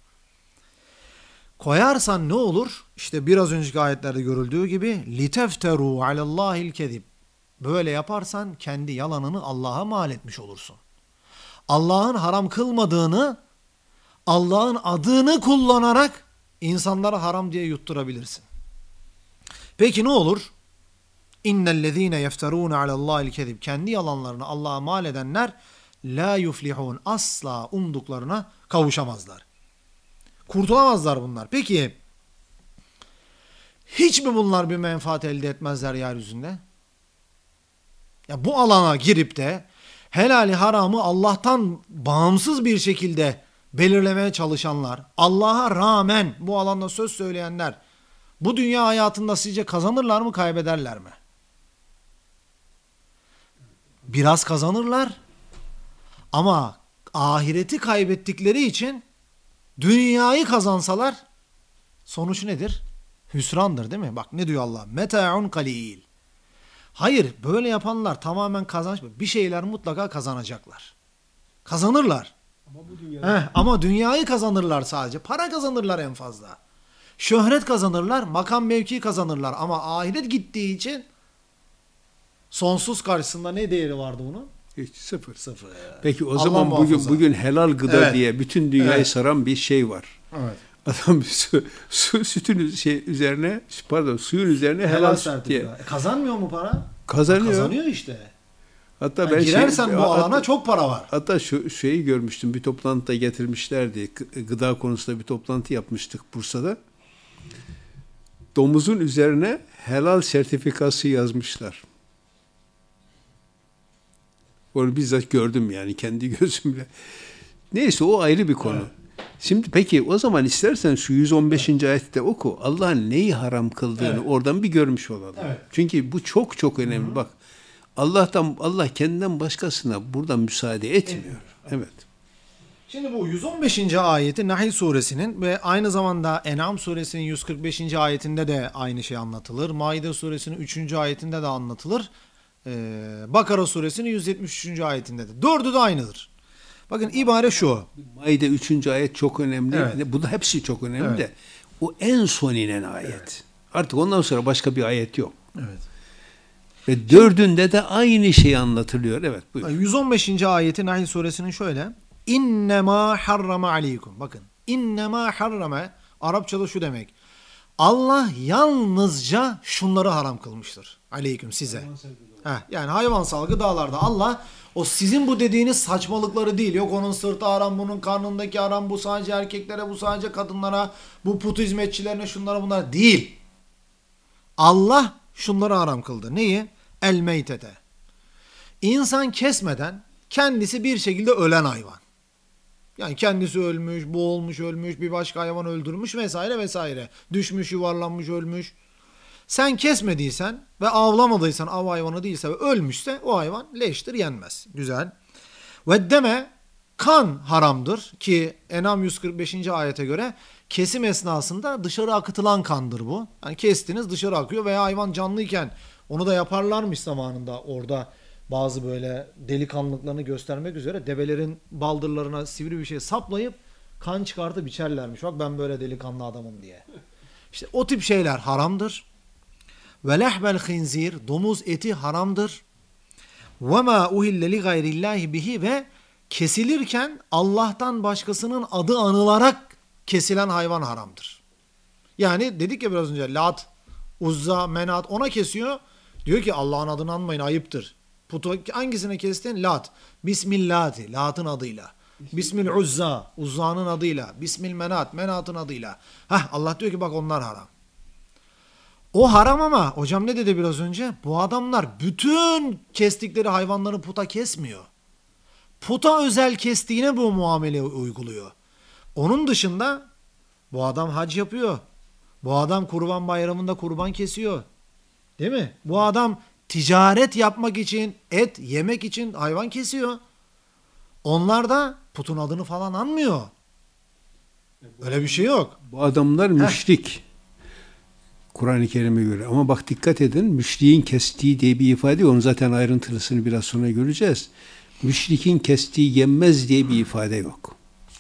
Koyarsan ne olur? İşte biraz önceki ayetlerde görüldüğü gibi litefteru alallahil kezib. Böyle yaparsan kendi yalanını Allah'a mal etmiş olursun. Allah'ın haram kılmadığını, Allah'ın adını kullanarak insanlara haram diye yutturabilirsin. Peki ne olur? İnnellezîne yefterûne alallâhil kezib. Kendi yalanlarını Allah'a mal edenler la yuflihûn. Asla umduklarına kavuşamazlar. Kurtulamazlar bunlar. Peki hiç mi bunlar bir menfaat elde etmezler yeryüzünde? Ya bu alana girip de helali haramı Allah'tan bağımsız bir şekilde belirlemeye çalışanlar, Allah'a rağmen bu alanda söz söyleyenler bu dünya hayatında sizce kazanırlar mı, kaybederler mi? Biraz kazanırlar ama ahireti kaybettikleri için dünyayı kazansalar sonuç nedir? Hüsrandır, değil mi? Bak ne diyor Allah? Meta'un kalil. Hayır, böyle yapanlar tamamen kazanç. Bir şeyler mutlaka kazanacaklar. Kazanırlar. Ama, bu dünyada... Heh, ama dünyayı kazanırlar sadece. Para kazanırlar en fazla. Şöhret kazanırlar, makam mevki kazanırlar. Ama ahiret gittiği için sonsuz karşısında ne değeri vardı bunun? Hiç sıfır. Sıfır. Peki o Allah zaman bugün muhafaza. bugün helal gıda Evet. diye bütün dünyayı Evet. saran bir şey var. Evet. Adam su, su sütün şey üzerine, pardon suyun üzerine helal, Helal süt diye sertifika. E, kazanmıyor mu para? kazanıyor. Kazanıyor işte. Hatta Yani ben girersen şey, bu alana hatta, çok para var. hatta şu şeyi görmüştüm, bir toplantıda getirmişlerdi. Gıda konusunda bir toplantı yapmıştık Bursa'da. Domuzun üzerine helal sertifikası yazmışlar. Onu bizzat gördüm yani kendi gözümle. Neyse, o ayrı bir konu. Evet. Şimdi peki o zaman istersen şu yüz on beşinci Evet. ayette oku. Allah'ın neyi haram kıldığını evet. oradan bir görmüş olalım. Evet. Çünkü bu çok çok önemli. Hı-hı. Bak, Allah'tan Allah kendinden başkasına burada müsaade etmiyor. Evet. evet. Şimdi bu yüz on beşinci ayeti Nahl suresinin ve aynı zamanda En'am suresinin yüz kırk beşinci ayetinde de aynı şey anlatılır. Maide suresinin üçüncü ayetinde de anlatılır. Ee, Bakara suresinin yüz yetmiş üçüncü ayetinde de. Dördü de aynıdır. Bakın ibare şu. Maide üçüncü ayet çok önemli. Evet. Bu da hepsi çok önemli evet. de o en son inen ayet. Evet. Artık ondan sonra başka bir ayet yok. Evet. Ve dördünde de aynı şey anlatılıyor. Evet, buyur. yüz on beşinci ayeti Nahl suresinin şöyle. İnnemâ harrama aleykum. Bakın. İnnemâ harrama. Arapçada şu demek. Allah yalnızca şunları haram kılmıştır. Aleyküm size. Heh, yani hayvansal gıdalarda Allah o sizin bu dediğiniz saçmalıkları değil. Yok onun sırtı haram, bunun karnındaki haram, bu sadece erkeklere, bu sadece kadınlara, bu put hizmetçilerine, şunlara bunlara değil. Allah şunları haram kıldı. Neyi? El meytete. İnsan kesmeden kendisi bir şekilde ölen hayvan. Yani kendisi ölmüş, boğulmuş, ölmüş, bir başka hayvan öldürmüş vesaire vesaire. Düşmüş, yuvarlanmış, ölmüş. Sen kesmediysen ve avlamadıysan, av hayvanı değilse ve ölmüşse o hayvan leştir, yenmez. Güzel. Ve deme, kan haramdır ki En'am yüz kırk beşinci ayete göre kesim esnasında dışarı akıtılan kandır bu. Yani kestiniz, dışarı akıyor veya hayvan canlıyken onu da yaparlarmış zamanında orada. Bazı böyle delikanlılıklarını göstermek üzere develerin baldırlarına sivri bir şey saplayıp kan çıkartıp içerlermiş. Bak ben böyle delikanlı adamım diye. İşte o tip şeyler haramdır. Ve lehmel khinzir, domuz eti haramdır. Ve ma uhille li gayrillahi bihi, ve kesilirken Allah'tan başkasının adı anılarak kesilen hayvan haramdır. Yani dedik ya biraz önce Lat, Uzza, Menat, ona kesiyor. Diyor ki Allah'ın adını anmayın, ayıptır. Putu hangisine kestin? Lat. Bismillati, Lat'ın adıyla. Bismil Uzza, Uzza'nın adıyla. Bismil Menat, Menat'ın adıyla. Hah, Allah diyor ki bak onlar haram. O haram ama hocam ne dedi biraz önce? Bu adamlar bütün kestikleri hayvanları puta kesmiyor. Puta özel kestiğine bu muamele uyguluyor. Onun dışında bu adam hac yapıyor. Bu adam kurban bayramında kurban kesiyor. Değil mi? Bu adam ticaret yapmak için, et yemek için hayvan kesiyor. Onlar da putun adını falan anmıyor. Öyle bir şey yok. Bu adamlar müşrik. Kur'an-ı Kerim'e göre. Ama bak dikkat edin, müşriğin kestiği diye bir ifade yok. Onun zaten ayrıntılısını biraz sonra göreceğiz. Müşrikin kestiği yenmez diye bir ifade yok.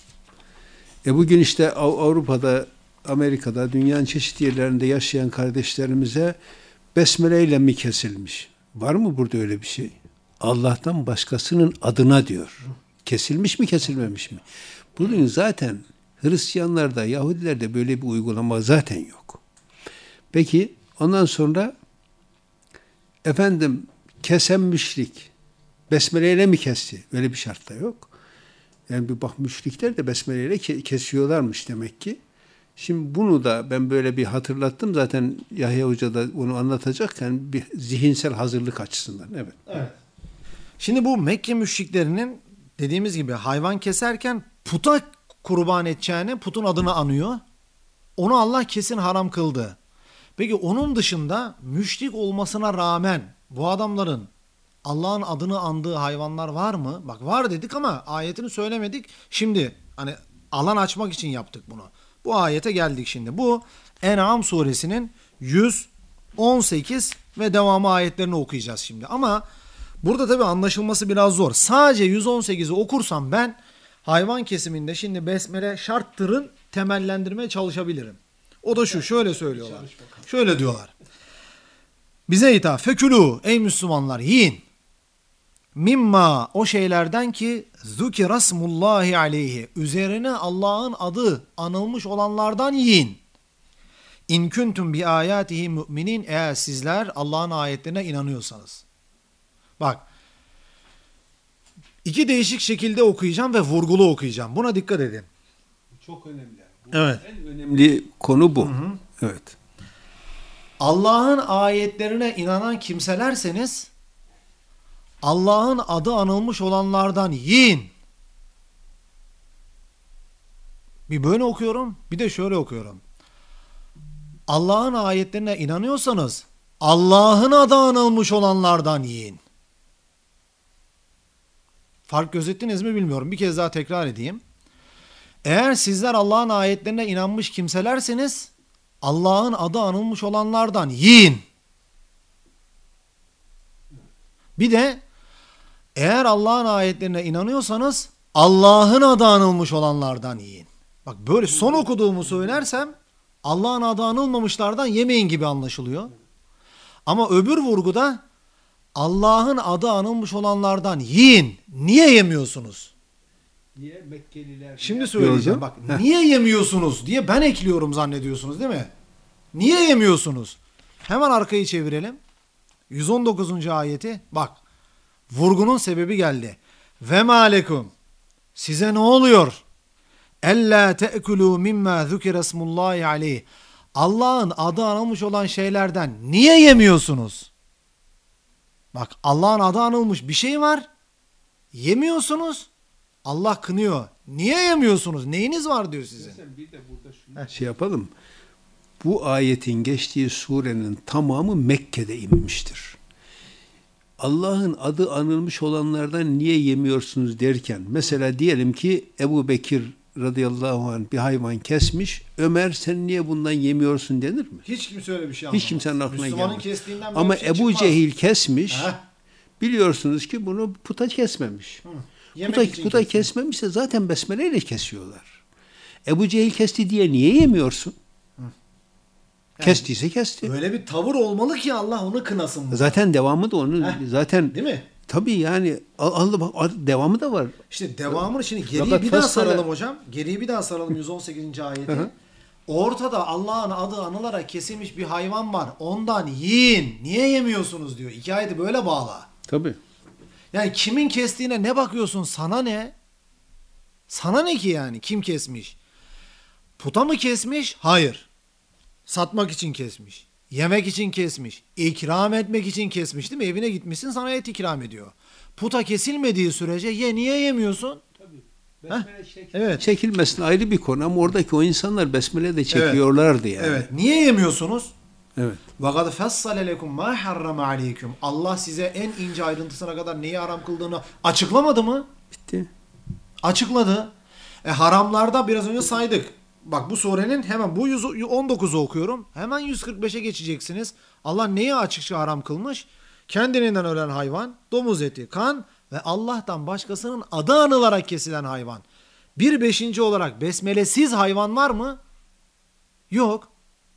E bugün işte Avrupa'da, Amerika'da, dünyanın çeşitli yerlerinde yaşayan kardeşlerimize besmele ile mi kesilmiş? Var mı burada öyle bir şey? Allah'tan başkasının adına diyor. Kesilmiş mi, kesilmemiş mi? Bugün zaten Hristiyanlarda, Yahudilerde böyle bir uygulama zaten yok. Peki ondan sonra efendim kesen müşrik besmeleyle mi kesti? Öyle bir şart da yok. Yani bir bak müşrikler de besmeleyle kesiyorlarmış demek ki. Şimdi bunu da ben böyle bir hatırlattım. Zaten Yahya Hoca da onu anlatacak. Yani bir zihinsel hazırlık açısından. Evet. Evet. Şimdi bu Mekke müşriklerinin dediğimiz gibi hayvan keserken puta kurban edeceğine putun adını anıyor. Onu Allah kesin haram kıldı. Peki onun dışında müşrik olmasına rağmen bu adamların Allah'ın adını andığı hayvanlar var mı? Bak var dedik ama ayetini söylemedik. Şimdi hani alan açmak için yaptık bunu. Bu ayete geldik şimdi. Bu En'am suresinin yüz on sekiz ve devamı ayetlerini okuyacağız şimdi. Ama burada tabii anlaşılması biraz zor. Sadece yüz on sekizi okursam ben hayvan kesiminde şimdi besmele şarttırın temellendirmeye çalışabilirim. O da şu, şöyle söylüyorlar. Şöyle diyorlar. Bize hitap. Fekülü, ey Müslümanlar, yiyin. Mimma, o şeylerden ki zükirasmullahi aleyhi, üzerine Allah'ın adı anılmış olanlardan yiyin. İn kuntum bi ayatihi müminin, eğer sizler Allah'ın ayetlerine inanıyorsanız. Bak, iki değişik şekilde okuyacağım ve vurgulu okuyacağım. Buna dikkat edin. Çok önemli. Bu evet. En önemli konu bu. Hı hı. Evet. Allah'ın ayetlerine inanan kimselerseniz Allah'ın adı anılmış olanlardan yiyin. Bir böyle okuyorum, bir de şöyle okuyorum. Allah'ın ayetlerine inanıyorsanız Allah'ın adı anılmış olanlardan yiyin. Fark gözettiniz mi bilmiyorum. Bir kez daha tekrar edeyim. Eğer sizler Allah'ın ayetlerine inanmış kimselerseniz Allah'ın adı anılmış olanlardan yiyin. Bir de eğer Allah'ın ayetlerine inanıyorsanız Allah'ın adı anılmış olanlardan yiyin. Bak böyle son okuduğumu söylersem Allah'ın adı anılmamışlardan yemeyin gibi anlaşılıyor. Ama öbür vurguda Allah'ın adı anılmış olanlardan yiyin. Niye yemiyorsunuz? Niye Mekkeliler? Şimdi söyleyeceğim. Bak niye yemiyorsunuz diye ben ekliyorum zannediyorsunuz değil mi? Niye yemiyorsunuz? Hemen arkayı çevirelim. yüz on dokuzuncu ayeti bak. Vurgunun sebebi geldi. Ve malekum. Size ne oluyor? Ella te'kulu mimma zukira smullahi aleyh. Allah'ın adı anılmış olan şeylerden niye yemiyorsunuz? Bak Allah adı anılmış bir şey var. Yemiyorsunuz. Allah kınıyor. Niye yemiyorsunuz? Neyiniz var diyor sizin. Bir de burada şunu şey yapalım. Bu ayetin geçtiği surenin tamamı Mekke'de inmiştir. Allah'ın adı anılmış olanlardan niye yemiyorsunuz derken, mesela diyelim ki Ebu Bekir radıyallahu anh bir hayvan kesmiş, Ömer sen niye bundan yemiyorsun denir mi? Hiç kimse öyle bir şey anlamaz. Hiç kimsenin aklına Müslümanın gelmez. kestiğinden böyle Ama bir şey Ebu çıkmaz. Cehil kesmiş, Heh. biliyorsunuz ki bunu puta kesmemiş. Hı. Yemek Puta, için puta kesiyor. kesmemişse zaten besmeleyle kesiyorlar. Ebu Cehil kesti diye niye yemiyorsun? Kestiyse kesti. Öyle bir tavır olmalı ki Allah onu kınasın. burada. Zaten devamı da onun. Heh. Zaten Değil mi? tabii yani Allah bak devamı da var. İşte devamını şimdi geriye Fakat bir daha fassale- saralım hocam. Geriye bir daha saralım yüz on sekizinci ayeti. Hı hı. Ortada Allah'ın adı anılarak kesilmiş bir hayvan var. Ondan yiyin. Niye yemiyorsunuz diyor. İki ayeti böyle bağla. Tabii. Yani kimin kestiğine ne bakıyorsun? Sana ne? Sana ne ki yani? Kim kesmiş? Puta mı kesmiş? Hayır. Satmak için kesmiş. Yemek için kesmiş. İkram etmek için kesmiş değil mi? Evine gitmişsin sana et ikram ediyor. Puta kesilmediği sürece ye niye yemiyorsun? Evet. Çekilmesin ayrı bir konu ama oradaki o insanlar besmele de çekiyorlardı yani. Evet. Niye yemiyorsunuz? Evet. وَقَدْ فَصَّلَ لَكُمْ مَا حَرَّمَ عَلَيْكُمْ Allah size en ince ayrıntısına kadar neyi haram kıldığını açıklamadı mı? Bitti. Açıkladı. E haramlarda biraz önce saydık. Bak bu surenin hemen bu yüz on dokuzu okuyorum. Hemen yüz kırk beşe geçeceksiniz. Allah neyi açıkça haram kılmış? Kendiliğinden ölen hayvan, domuz eti, kan ve Allah'tan başkasının adı anılarak kesilen hayvan. Bir beşinci olarak besmelesiz hayvan var mı? Yok.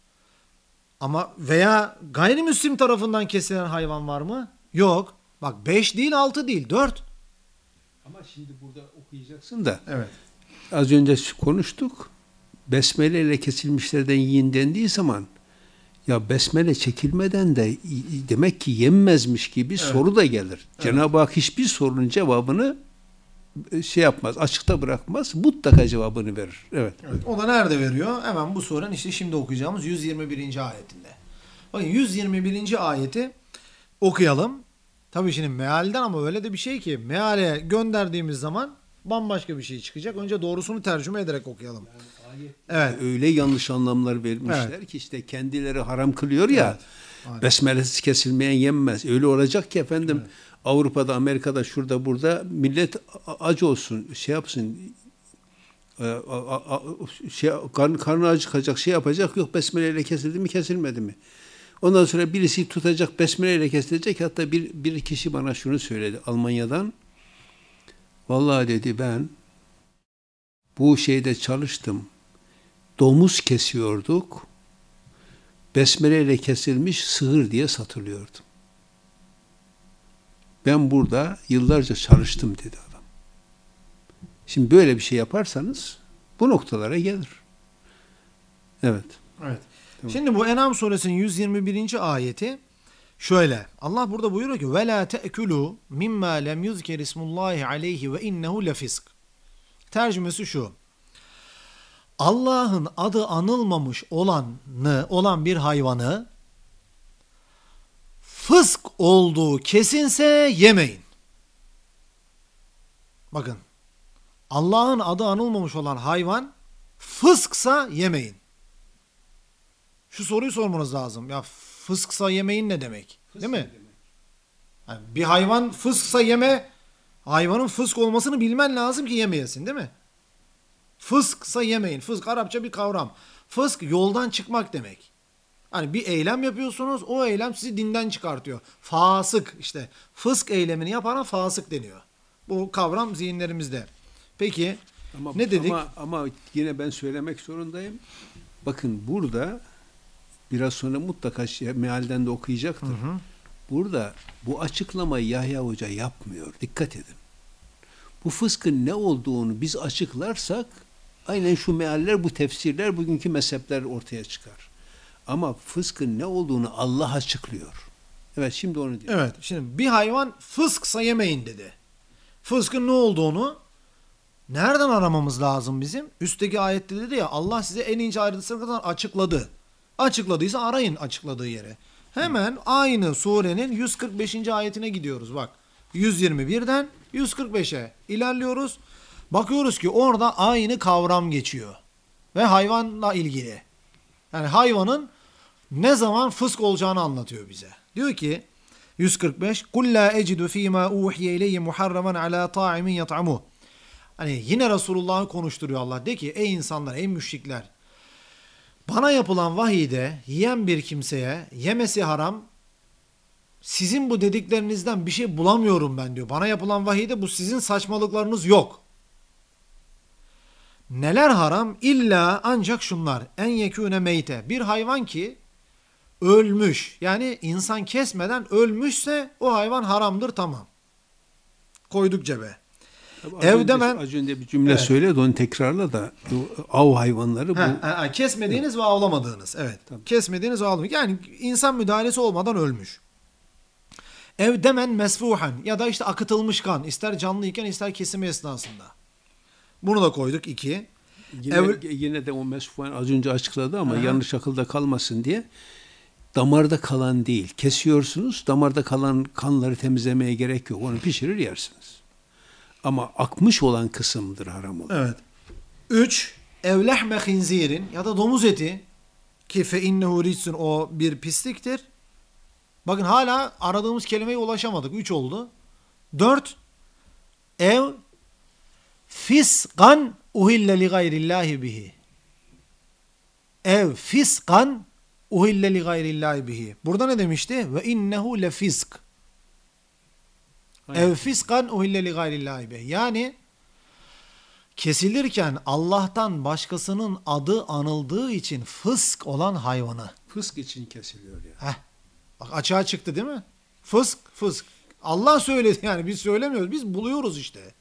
Ama veya gayrimüslim tarafından kesilen hayvan var mı? Yok. Bak beş değil altı değil dört. Ama şimdi burada okuyacaksın da. Evet. Az önce konuştuk. Besmele ile kesilmişlerden yiyin dendiği zaman ya besmele çekilmeden de demek ki yenmezmiş gibi evet. soru da gelir. Evet. Cenab-ı Hak hiçbir sorunun cevabını şey yapmaz, açıkta bırakmaz. Mutlaka cevabını verir. Evet. Evet. O da nerede veriyor? Hemen bu surenin işte şimdi okuyacağımız yüz yirmi birinci ayetinde. Bakın yüz yirmi birinci ayeti okuyalım. Tabii şimdi mealden ama öyle de bir şey ki meale gönderdiğimiz zaman bambaşka bir şey çıkacak. Önce doğrusunu tercüme ederek okuyalım. Yani evet. Öyle yanlış anlamlar vermişler evet. ki işte kendileri haram kılıyor ya. Evet. Besmelesiz kesilmeyen yenmez. Öyle olacak ki efendim evet. Avrupa'da, Amerika'da, şurada, burada millet acı olsun, şey yapsın, şey, karnı, karnı acıkacak, şey yapacak, yok besmeleyle kesildi mi, kesilmedi mi? Ondan sonra birisi tutacak, besmeleyle kesilecek. Hatta bir, bir kişi bana şunu söyledi Almanya'dan. Vallahi dedi ben bu şeyde çalıştım. Domuz kesiyorduk. Besmeleyle kesilmiş sığır diye satılıyordu. Ben burada yıllarca çalıştım dedi adam. Şimdi böyle bir şey yaparsanız bu noktalara gelir. Evet. Evet. Tamam. Şimdi bu En'am suresinin yüz yirmi birinci ayeti şöyle. Allah burada buyuruyor ki وَلَا تَأْكُلُوا مِمَّا لَمْ يُذْكَرِ اسْمُ اللّٰهِ عَلَيْهِ وَاِنَّهُ لَفِسْقٍ Tercümesi şu. Allah'ın adı anılmamış olanı, olan bir hayvanı fısk olduğu kesinse yemeyin. Bakın. Allah'ın adı anılmamış olan hayvan fısksa yemeyin. Şu soruyu sormanız lazım. Ya fısksa yemeyin ne demek? Fısk değil mi? Demek. Yani bir hayvan fısksa yeme, hayvanın fısk olmasını bilmen lazım ki yemeyesin değil mi? Fısksa yemeyin. Fısk Arapça bir kavram. Fısk yoldan çıkmak demek. Hani bir eylem yapıyorsunuz, o eylem sizi dinden çıkartıyor. Fasık işte. Fısk eylemini yapana fasık deniyor. Bu kavram zihinlerimizde. Peki ama, ne dedik? Ama, ama yine ben söylemek zorundayım. Bakın burada biraz sonra mutlaka şey, mealden de okuyacaktır. Hı hı. Burada bu açıklamayı Yahya Hoca yapmıyor. Dikkat edin. Bu fıskın ne olduğunu biz açıklarsak aynen şu mealler, bu tefsirler, bugünkü mezhepler ortaya çıkar. Ama fıskın ne olduğunu Allah açıklıyor. Evet, şimdi onu diyor. Evet, şimdi bir hayvan fısksa yemeyin dedi. Fıskın ne olduğunu nereden aramamız lazım bizim? Üstteki ayette dedi ya, Allah size en ince ayrıntısına kadar açıkladı. Açıkladıysa arayın açıkladığı yere. Hemen aynı surenin yüz kırk beşinci ayetine gidiyoruz bak. yüz yirmi birden yüz kırk beşe ilerliyoruz. Bakıyoruz ki orada aynı kavram geçiyor. Ve hayvanla ilgili. Yani hayvanın ne zaman fısk olacağını anlatıyor bize. Diyor ki yüz kırk beş قُلْ لَا اَجِدُ ف۪ي مَا اُوحِيَ اِلَيْهِ مُحَرَّمًا عَلَى طَاعِمٍ يَطْعَمُهُ. Hani yine Resulullah'ı konuşturuyor Allah. De ki ey insanlar, ey müşrikler, bana yapılan vahiyde yiyen bir kimseye yemesi haram, sizin bu dediklerinizden bir şey bulamıyorum ben diyor. Bana yapılan vahiyde bu sizin saçmalıklarınız yok. Neler haram? İlla ancak şunlar. En yekûne meyte. Bir hayvan ki ölmüş. Yani insan kesmeden ölmüşse o hayvan haramdır, tamam. Koyduk cebe. Az Evde önce, ben... az önce bir cümle Evet. söyledi, onu tekrarla da bu av hayvanları bu. Ha, ha, kesmediğiniz evet. ve avlamadığınız. Evet. Tabii. Kesmediğiniz ve avlamadığınız. Yani insan müdahalesi olmadan ölmüş. Evdemen mesfuhan ya da işte akıtılmış kan. İster canlıyken ister kesimi esnasında. Bunu da koyduk iki. Yine, Ev... yine de o mesfuan az önce açıkladı ama Aha. yanlış akılda kalmasın diye. Damarda kalan değil. Kesiyorsunuz, damarda kalan kanları temizlemeye gerek yok. Onu pişirir yersiniz. Ama akmış olan kısımdır haram olan. Evet. Üç, evlehme hinzirin ya da domuz eti ki fe innehu ritsun, o bir pisliktir. Bakın hala aradığımız kelimeye ulaşamadık. Üç oldu. Dört, ev fiskan uhille li gayrillahi bihi. Ev fiskan uhille li gayrillahi bihi. Burada ne demişti? Ve innehu le fisk. Ev fiskan uhille li gayrillahi bihi. Yani kesilirken Allah'tan başkasının adı anıldığı için fısk olan hayvanı. Fısk için kesiliyor yani. Heh. Bak açığa çıktı değil mi? Fısk, fısk. Allah söyledi yani, biz söylemiyoruz. Biz buluyoruz işte.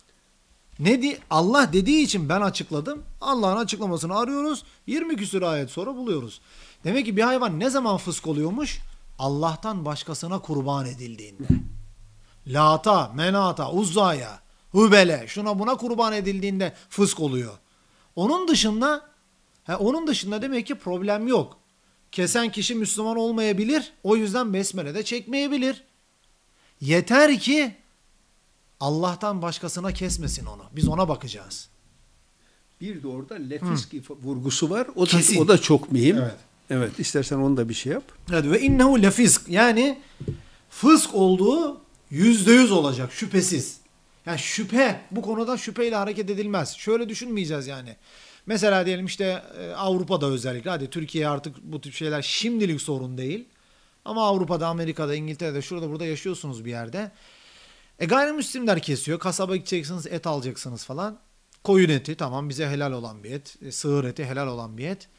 Ne di Allah dediği için ben açıkladım. Allah'ın açıklamasını arıyoruz. yirmi küsur ayet sonra buluyoruz. Demek ki bir hayvan ne zaman fısk oluyormuş? Allah'tan başkasına kurban edildiğinde. Lata, Menata, Uzza'ya, Hübel'e, şuna buna kurban edildiğinde fısk oluyor. Onun dışında he, onun dışında demek ki problem yok. Kesen kişi Müslüman olmayabilir. O yüzden besmele de çekmeyebilir. Yeter ki Allah'tan başkasına kesmesin onu. Biz ona bakacağız. Bir de orada lefisk Hı. vurgusu var. O da, Kesin. o da çok mühim. Evet. Evet, istersen onu da bir şey yap. Evet, ve innehu lefisk. Yani fısk olduğu yüzde yüz olacak, şüphesiz. Yani şüphe, bu konuda şüpheyle hareket edilmez. Şöyle düşünmeyeceğiz yani. Mesela diyelim işte Avrupa'da özellikle, hadi Türkiye artık bu tip şeyler şimdilik sorun değil. Ama Avrupa'da, Amerika'da, İngiltere'de, şurada burada yaşıyorsunuz bir yerde. E gayrimüslimler kesiyor. Kasaba gideceksiniz, et alacaksınız falan. Koyun eti, tamam, bize helal olan bir et. E, sığır eti helal olan bir et.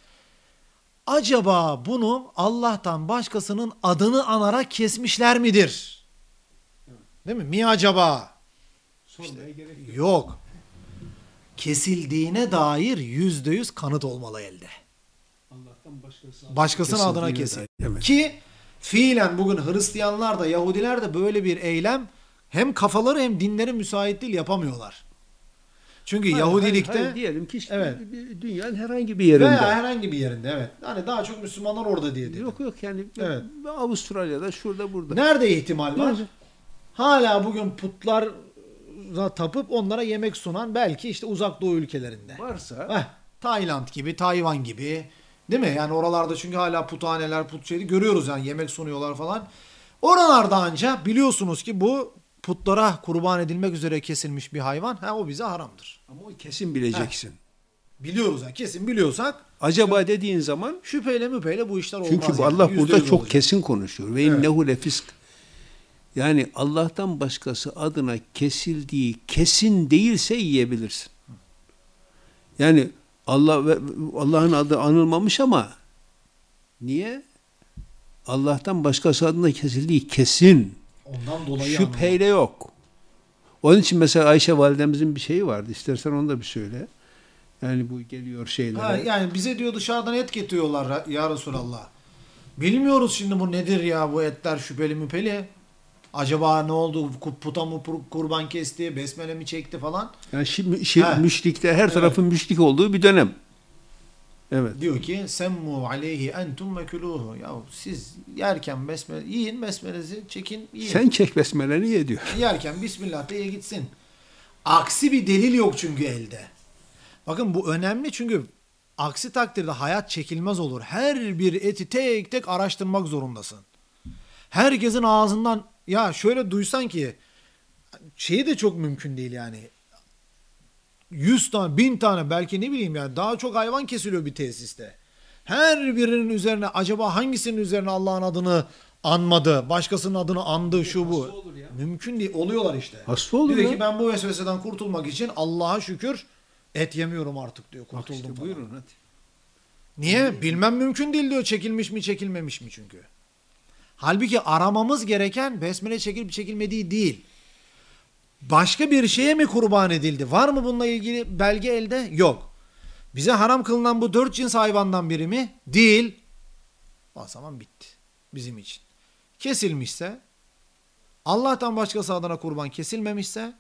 Acaba bunu Allah'tan başkasının adını anarak kesmişler midir? Değil mi? Mi acaba? İşte, yok. Kesildiğine dair yüzde yüz kanıt olmalı elde. Allah'tan başkası Başkasının adına kesil. Evet. Ki fiilen bugün Hristiyanlar da Yahudiler de böyle bir eylem hem kafaları hem dinleri müsait değil, yapamıyorlar. Çünkü hayır, Yahudilikte hayır, hayır, diyelim ki işte evet. dünyanın herhangi bir yerinde. Veya herhangi bir yerinde, evet. Hani daha çok Müslümanlar orada diye dedim. Yok yok yani evet. Avustralya'da, şurada burada. Nerede ihtimal var? Yok. Hala bugün putlara tapıp onlara yemek sunan belki işte uzak doğu ülkelerinde. Varsa. Heh, Tayland gibi, Tayvan gibi. Değil mi? Yani oralarda çünkü hala puthaneler, put şeydi görüyoruz yani, yemek sunuyorlar falan. Oralarda ancak biliyorsunuz ki bu putlara kurban edilmek üzere kesilmiş bir hayvan. Ha, o bize haramdır. Ama o kesin bileceksin. Heh. Biliyoruz yani, kesin biliyorsak. Acaba dediğin zaman şüpheyle müpheyle bu işler olmaz. çünkü yani. Allah burada çok olacak. kesin konuşuyor. Ve evet. innehu lefisk. Yani Allah'tan başkası adına kesildiği kesin değilse yiyebilirsin. Yani Allah ve Allah'ın adı anılmamış ama niye? Allah'tan başkası adına kesildiği kesin. Ondan dolayı şüpheyle yok. Onun için mesela Ayşe validemizin bir şeyi vardı. İstersen onu da bir söyle. Yani bu geliyor şeylere. Ha, yani bize diyor dışarıdan et getiriyorlar ya Resulallah. Bilmiyoruz şimdi bu nedir ya, bu etler şüpheli müpeli. Acaba ne oldu? Puta mı kurban kesti, besmele mi çekti falan. Yani şi, şi, He. müşrikte her tarafın Evet. müşrik olduğu bir dönem. Evet. Diyor ki semmu aleyhi entum mekuluhu. Ya siz yerken besmele yiyin, besmelenizi çekin yiyin. Sen çek besmeleni ye diyor. Yerken bismillah de ye gitsin. Aksi bir delil yok çünkü elde. Bakın bu önemli çünkü aksi takdirde hayat çekilmez olur. Her bir eti tek tek araştırmak zorundasın. Herkesin ağzından ya şöyle duysan ki şeyi de çok mümkün değil yani. Yüz tane, bin tane belki ne bileyim yani daha çok hayvan kesiliyor bir tesiste. Her birinin üzerine acaba hangisinin üzerine Allah'ın adını anmadı, başkasının adını andı, şu bu. Mümkün değil. Oluyorlar işte. Hasta olur Diyor ya. ki ben bu vesveseden kurtulmak için Allah'a şükür et yemiyorum artık diyor. Bak Kurtuldum işte, falan. buyurun hadi. Niye? Bilmem mümkün değil diyor. Çekilmiş mi çekilmemiş mi çünkü. Halbuki aramamız gereken besmele çekilip çekilmediği değil. Başka bir şeye mi kurban edildi? Var mı bununla ilgili belge elde? Yok. Bize haram kılınan bu dört cins hayvandan biri mi? Değil. O zaman bitti. Bizim için. Kesilmişse, Allah'tan başkası adına kurban kesilmemişse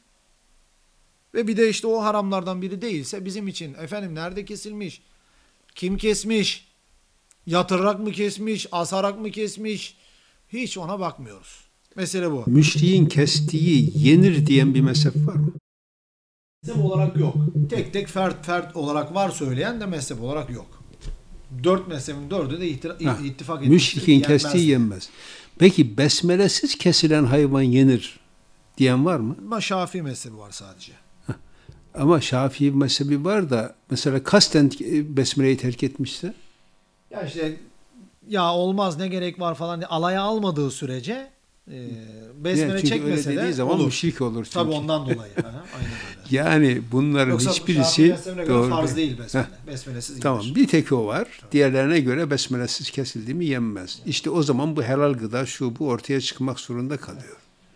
ve bir de işte o haramlardan biri değilse bizim için efendim nerede kesilmiş? Kim kesmiş? Yatırarak mı kesmiş? Asarak mı kesmiş? Hiç ona bakmıyoruz. Mesele bu. Müşriğin kestiği yenir diyen bir mezhep var mı? Mezhep olarak yok. Tek tek fert fert olarak var söyleyen de mezhep olarak yok. Dört mezhebin dördü de itira- Ha, ittifak etmiştir. müşrikin Yenmez kestiği diye. yenmez. Peki besmelesiz kesilen hayvan yenir diyen var mı? Ama Şafii mezhebi var sadece. Ama Şafii mezhebi var da mesela kasten besmeleyi terk etmişse Ya işte ya olmaz ne gerek var falan diye alaya almadığı sürece e, besmele yani çünkü çekmese öyle dediği de zaman olur. müşrik olur çünkü. Tabii ondan dolayı. Aha, aynen öyle. Yani bunların Yoksa Şafii hiçbirisi mezhebine göre doğru farz değil. değil besmele. Heh, Besmelesiz tamam, yenir. bir tek o var. Diğerlerine göre besmelesiz kesildi mi yenmez. İşte o zaman bu helal gıda şu bu ortaya çıkmak zorunda kalıyor.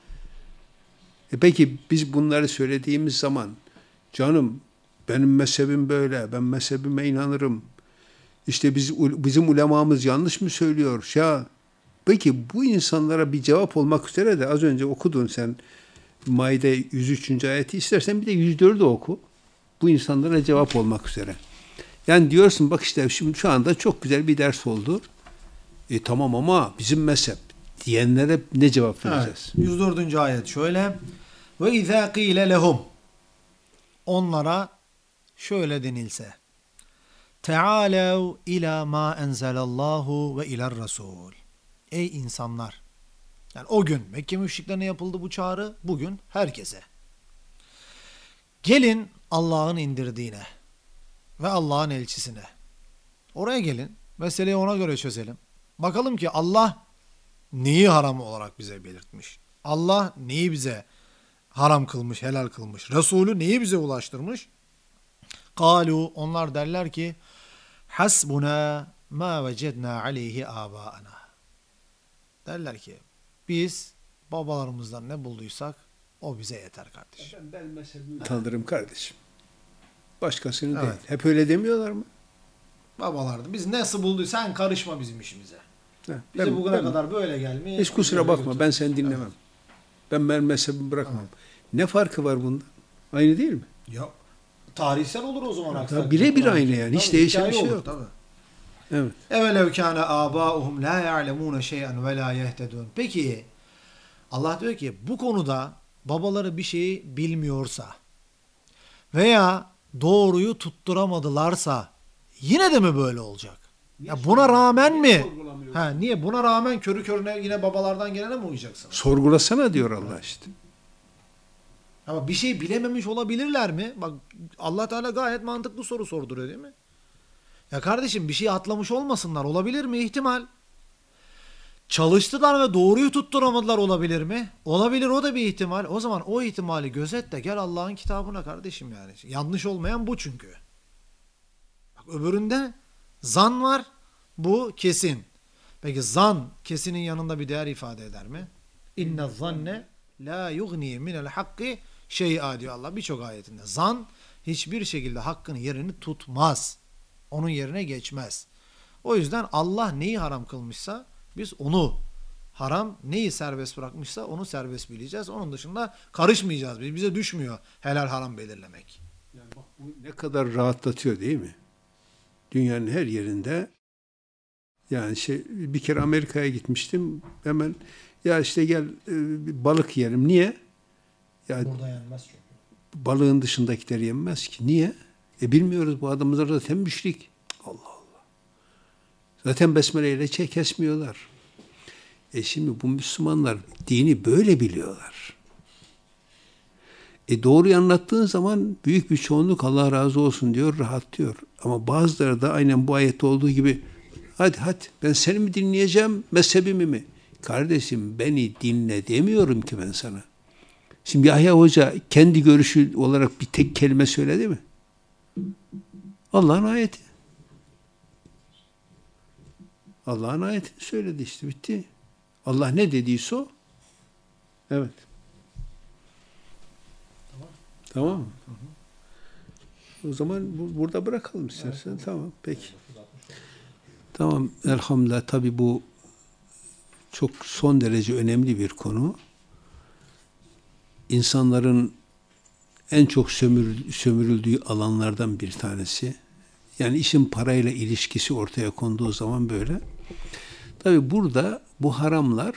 E peki biz bunları söylediğimiz zaman canım benim mezhebim böyle, ben mezhebime inanırım. İşte biz bizim ulemamız yanlış mı söylüyor? Ya peki bu insanlara bir cevap olmak üzere de az önce okudun sen Maide yüz üçüncü ayeti, istersen bir de yüz dördü oku. Bu insanlara cevap olmak üzere. Yani diyorsun bak işte şimdi şu anda çok güzel bir ders oldu. E tamam ama bizim mezhep diyenlere ne cevap vereceğiz? Evet. yüz dördüncü ayet şöyle. Ve izâ qîle lehum. Onlara şöyle denilse. Teâlev ilâ mâ enzelallahu ve iler rasûl. Ey insanlar. Yani o gün Mekke müşriklerine yapıldı bu çağrı. Bugün herkese. Gelin Allah'ın indirdiğine ve Allah'ın elçisine. Oraya gelin. Meseleyi ona göre çözelim. Bakalım ki Allah neyi haram olarak bize belirtmiş? Allah neyi bize haram kılmış, helal kılmış? Resulü neyi bize ulaştırmış? Kalu, onlar derler ki hasbuna ma vecedna aleyhi abaana. Derler ki biz babalarımızdan ne bulduysak o bize yeter kardeşim. Ben mezhebimi tanırım kardeşim. Başkasını Evet. değil. Hep öyle demiyorlar mı? Babalardı. Biz nasıl bulduysa sen karışma bizim işimize. Heh, Bize ben- bugüne ben- kadar böyle gelmiş. Hiç kusura böyle bakma, götür. ben seni dinlemem. Evet. Ben ben mezhebimi bırakmam. Ne farkı var bunda? Aynı değil mi? Yok. Tarihsel olur o zaman. aksi Tabii, takdirde. birebir aynı yani. Hiç Tabii, değişen bir hikaye şey olur, yok. Tabii. Evet. Evelev kâne âbâuhum lâ ya'lemûne şey'en ve lâ yehtedûn. Peki Allah diyor ki bu konuda babaları bir şeyi bilmiyorsa veya doğruyu tutturamadılarsa yine de mi böyle olacak? Ya buna rağmen mi? Ha, niye? Buna rağmen körü körüne yine babalardan gelene mi uyacaksın? Sorgulasana diyor Allah işte. Ama bir şey bilememiş olabilirler mi? Bak Allah Teala gayet mantıklı soru sorduruyor değil mi? Ya kardeşim bir şey atlamış olmasınlar, olabilir mi? İhtimal. Çalıştılar ve doğruyu tutturamadılar, olabilir mi? Olabilir, o da bir ihtimal. O zaman o ihtimali gözet de gel Allah'ın kitabına kardeşim yani. Yanlış olmayan bu çünkü. Bak öbüründe zan var, bu kesin. Peki zan kesinin yanında bir değer ifade eder mi? İnne zanne la yugni minel hakki şey'a diyor Allah birçok ayetinde. Zan hiçbir şekilde hakkın yerini tutmaz. Onun yerine geçmez. O yüzden Allah neyi haram kılmışsa biz onu haram, neyi serbest bırakmışsa onu serbest bileceğiz. Onun dışında karışmayacağız. Biz, bize düşmüyor helal haram belirlemek. Yani bak bu ne kadar rahatlatıyor değil mi? Dünyanın her yerinde yani şey bir kere Amerika'ya gitmiştim. Hemen ya işte gel e, balık yiyelim. Niye? Ya Burada yenmez çünkü. balığın dışındakileri yenmez ki. Niye? E bilmiyoruz, bu adamlar zaten müşrik. Allah Allah. Zaten besmeleyle çek kesmiyorlar. E şimdi bu Müslümanlar dini böyle biliyorlar. E doğruyu anlattığın zaman büyük bir çoğunluk Allah razı olsun diyor, rahatlıyor. Ama bazıları da aynen bu ayette olduğu gibi hadi hadi ben seni mi dinleyeceğim, mezhebimi mi? Kardeşim beni dinle demiyorum ki ben sana. Şimdi Yahya Hoca kendi görüşü olarak bir tek kelime söyledi mi? Allah'ın ayeti. Allah'ın ayetini söyledi işte, bitti. Allah ne dediyse o. Evet. Tamam. Tamam mı? Hı hı. O zaman bu, burada bırakalım istersen. Evet, tamam. Peki. Tamam. Elhamdülillah. Tabii bu çok son derece önemli bir konu. İnsanların en çok sömür, sömürüldüğü alanlardan bir tanesi. Yani işin parayla ilişkisi ortaya konduğu zaman böyle. Tabii burada bu haramlar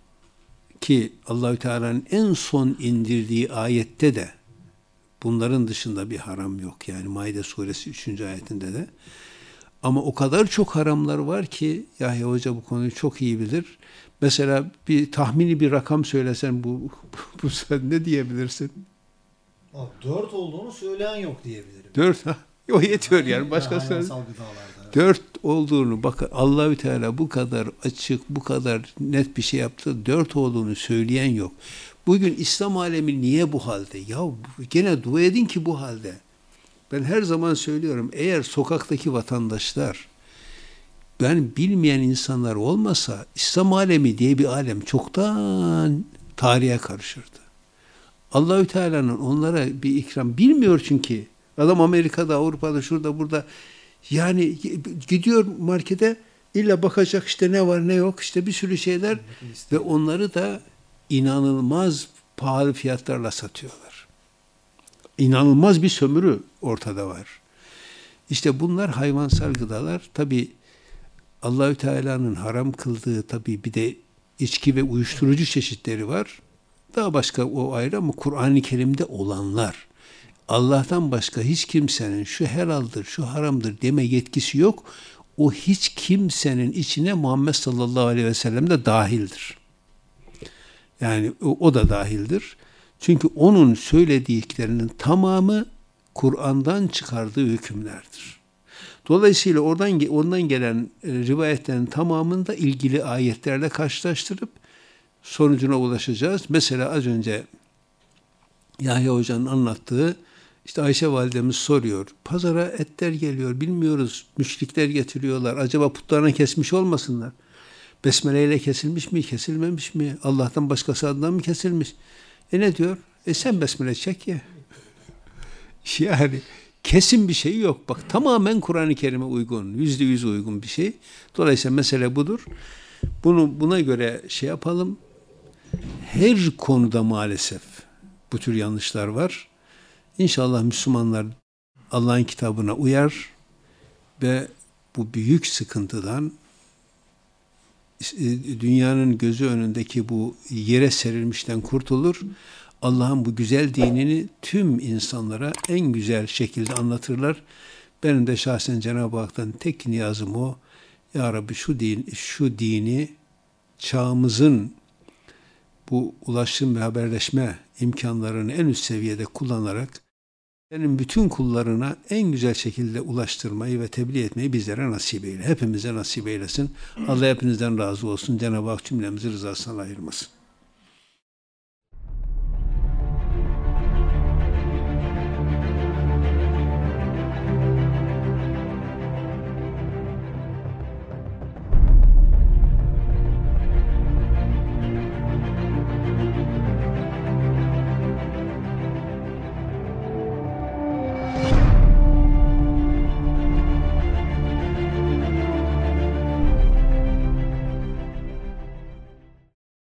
ki Allahü Teala'nın en son indirdiği ayette de bunların dışında bir haram yok. Yani Maide suresi üçüncü ayetinde de. Ama o kadar çok haramlar var ki Yahya Hoca bu konuyu çok iyi bilir. Mesela bir tahmini bir rakam söylesen bu, bu sen ne diyebilirsin? Dört olduğunu söyleyen yok diyebilirim. Dört ha? O yetiyor yani. Başka söyle. Dört olduğunu bak Allahü Teala bu kadar açık, bu kadar net bir şey yaptı. Dört olduğunu söyleyen yok. Bugün İslam alemi niye bu halde? Ya gene dua edin ki bu halde. Ben her zaman söylüyorum, eğer sokaktaki vatandaşlar, ben bilmeyen insanlar olmasa İslam alemi diye bir alem çoktan tarihe karışırdı. Allahü Teala'nın onlara bir ikram bilmiyor çünkü. Adam Amerika'da, Avrupa'da, şurada, burada. Yani gidiyor markete, illa bakacak işte ne var ne yok, işte bir sürü şeyler ve onları da inanılmaz pahalı fiyatlarla satıyorlar. İnanılmaz bir sömürü ortada var. İşte bunlar hayvansal gıdalar. Tabi Allahü Teala'nın haram kıldığı tabi bir de içki ve uyuşturucu çeşitleri var. Daha başka o ayrı ama Kur'an-ı Kerim'de olanlar. Allah'tan başka hiç kimsenin şu helaldir, şu haramdır deme yetkisi yok. O hiç kimsenin içine Muhammed sallallahu aleyhi ve sellem de dahildir. Yani o, o da dahildir. Çünkü onun söylediklerinin tamamı Kur'an'dan çıkardığı hükümlerdir. Dolayısıyla oradan ondan gelen e, rivayetlerin tamamını da ilgili ayetlerle karşılaştırıp sonucuna ulaşacağız. Mesela az önce Yahya Hoca'nın anlattığı, işte Ayşe validemiz soruyor. Pazara etler geliyor, bilmiyoruz. Müşrikler getiriyorlar. Acaba putlarına kesmiş olmasınlar? Besmeleyle kesilmiş mi, kesilmemiş mi? Allah'tan başkası adından mı kesilmiş? E ne diyor? E sen besmele çek ya. Yani kesin bir şey yok. Bak tamamen Kur'an-ı Kerim'e uygun, yüzde yüz uygun bir şey. Dolayısıyla mesele budur. Bunu buna göre şey yapalım. Her konuda maalesef bu tür yanlışlar var. İnşallah Müslümanlar Allah'ın kitabına uyar ve bu büyük sıkıntıdan, dünyanın gözü önündeki bu yere serilmişten kurtulur. Allah'ın bu güzel dinini tüm insanlara en güzel şekilde anlatırlar. Benim de şahsen Cenab-ı Hak'tan tek niyazım o. Ya Rabbi şu din, şu dini çağımızın bu ulaşım ve haberleşme imkanlarını en üst seviyede kullanarak senin bütün kullarına en güzel şekilde ulaştırmayı ve tebliğ etmeyi bizlere nasip eyle. Hepimize nasip eylesin. Allah hepinizden razı olsun. Cenab-ı Hak cümlemizi rızasına ayırmasın.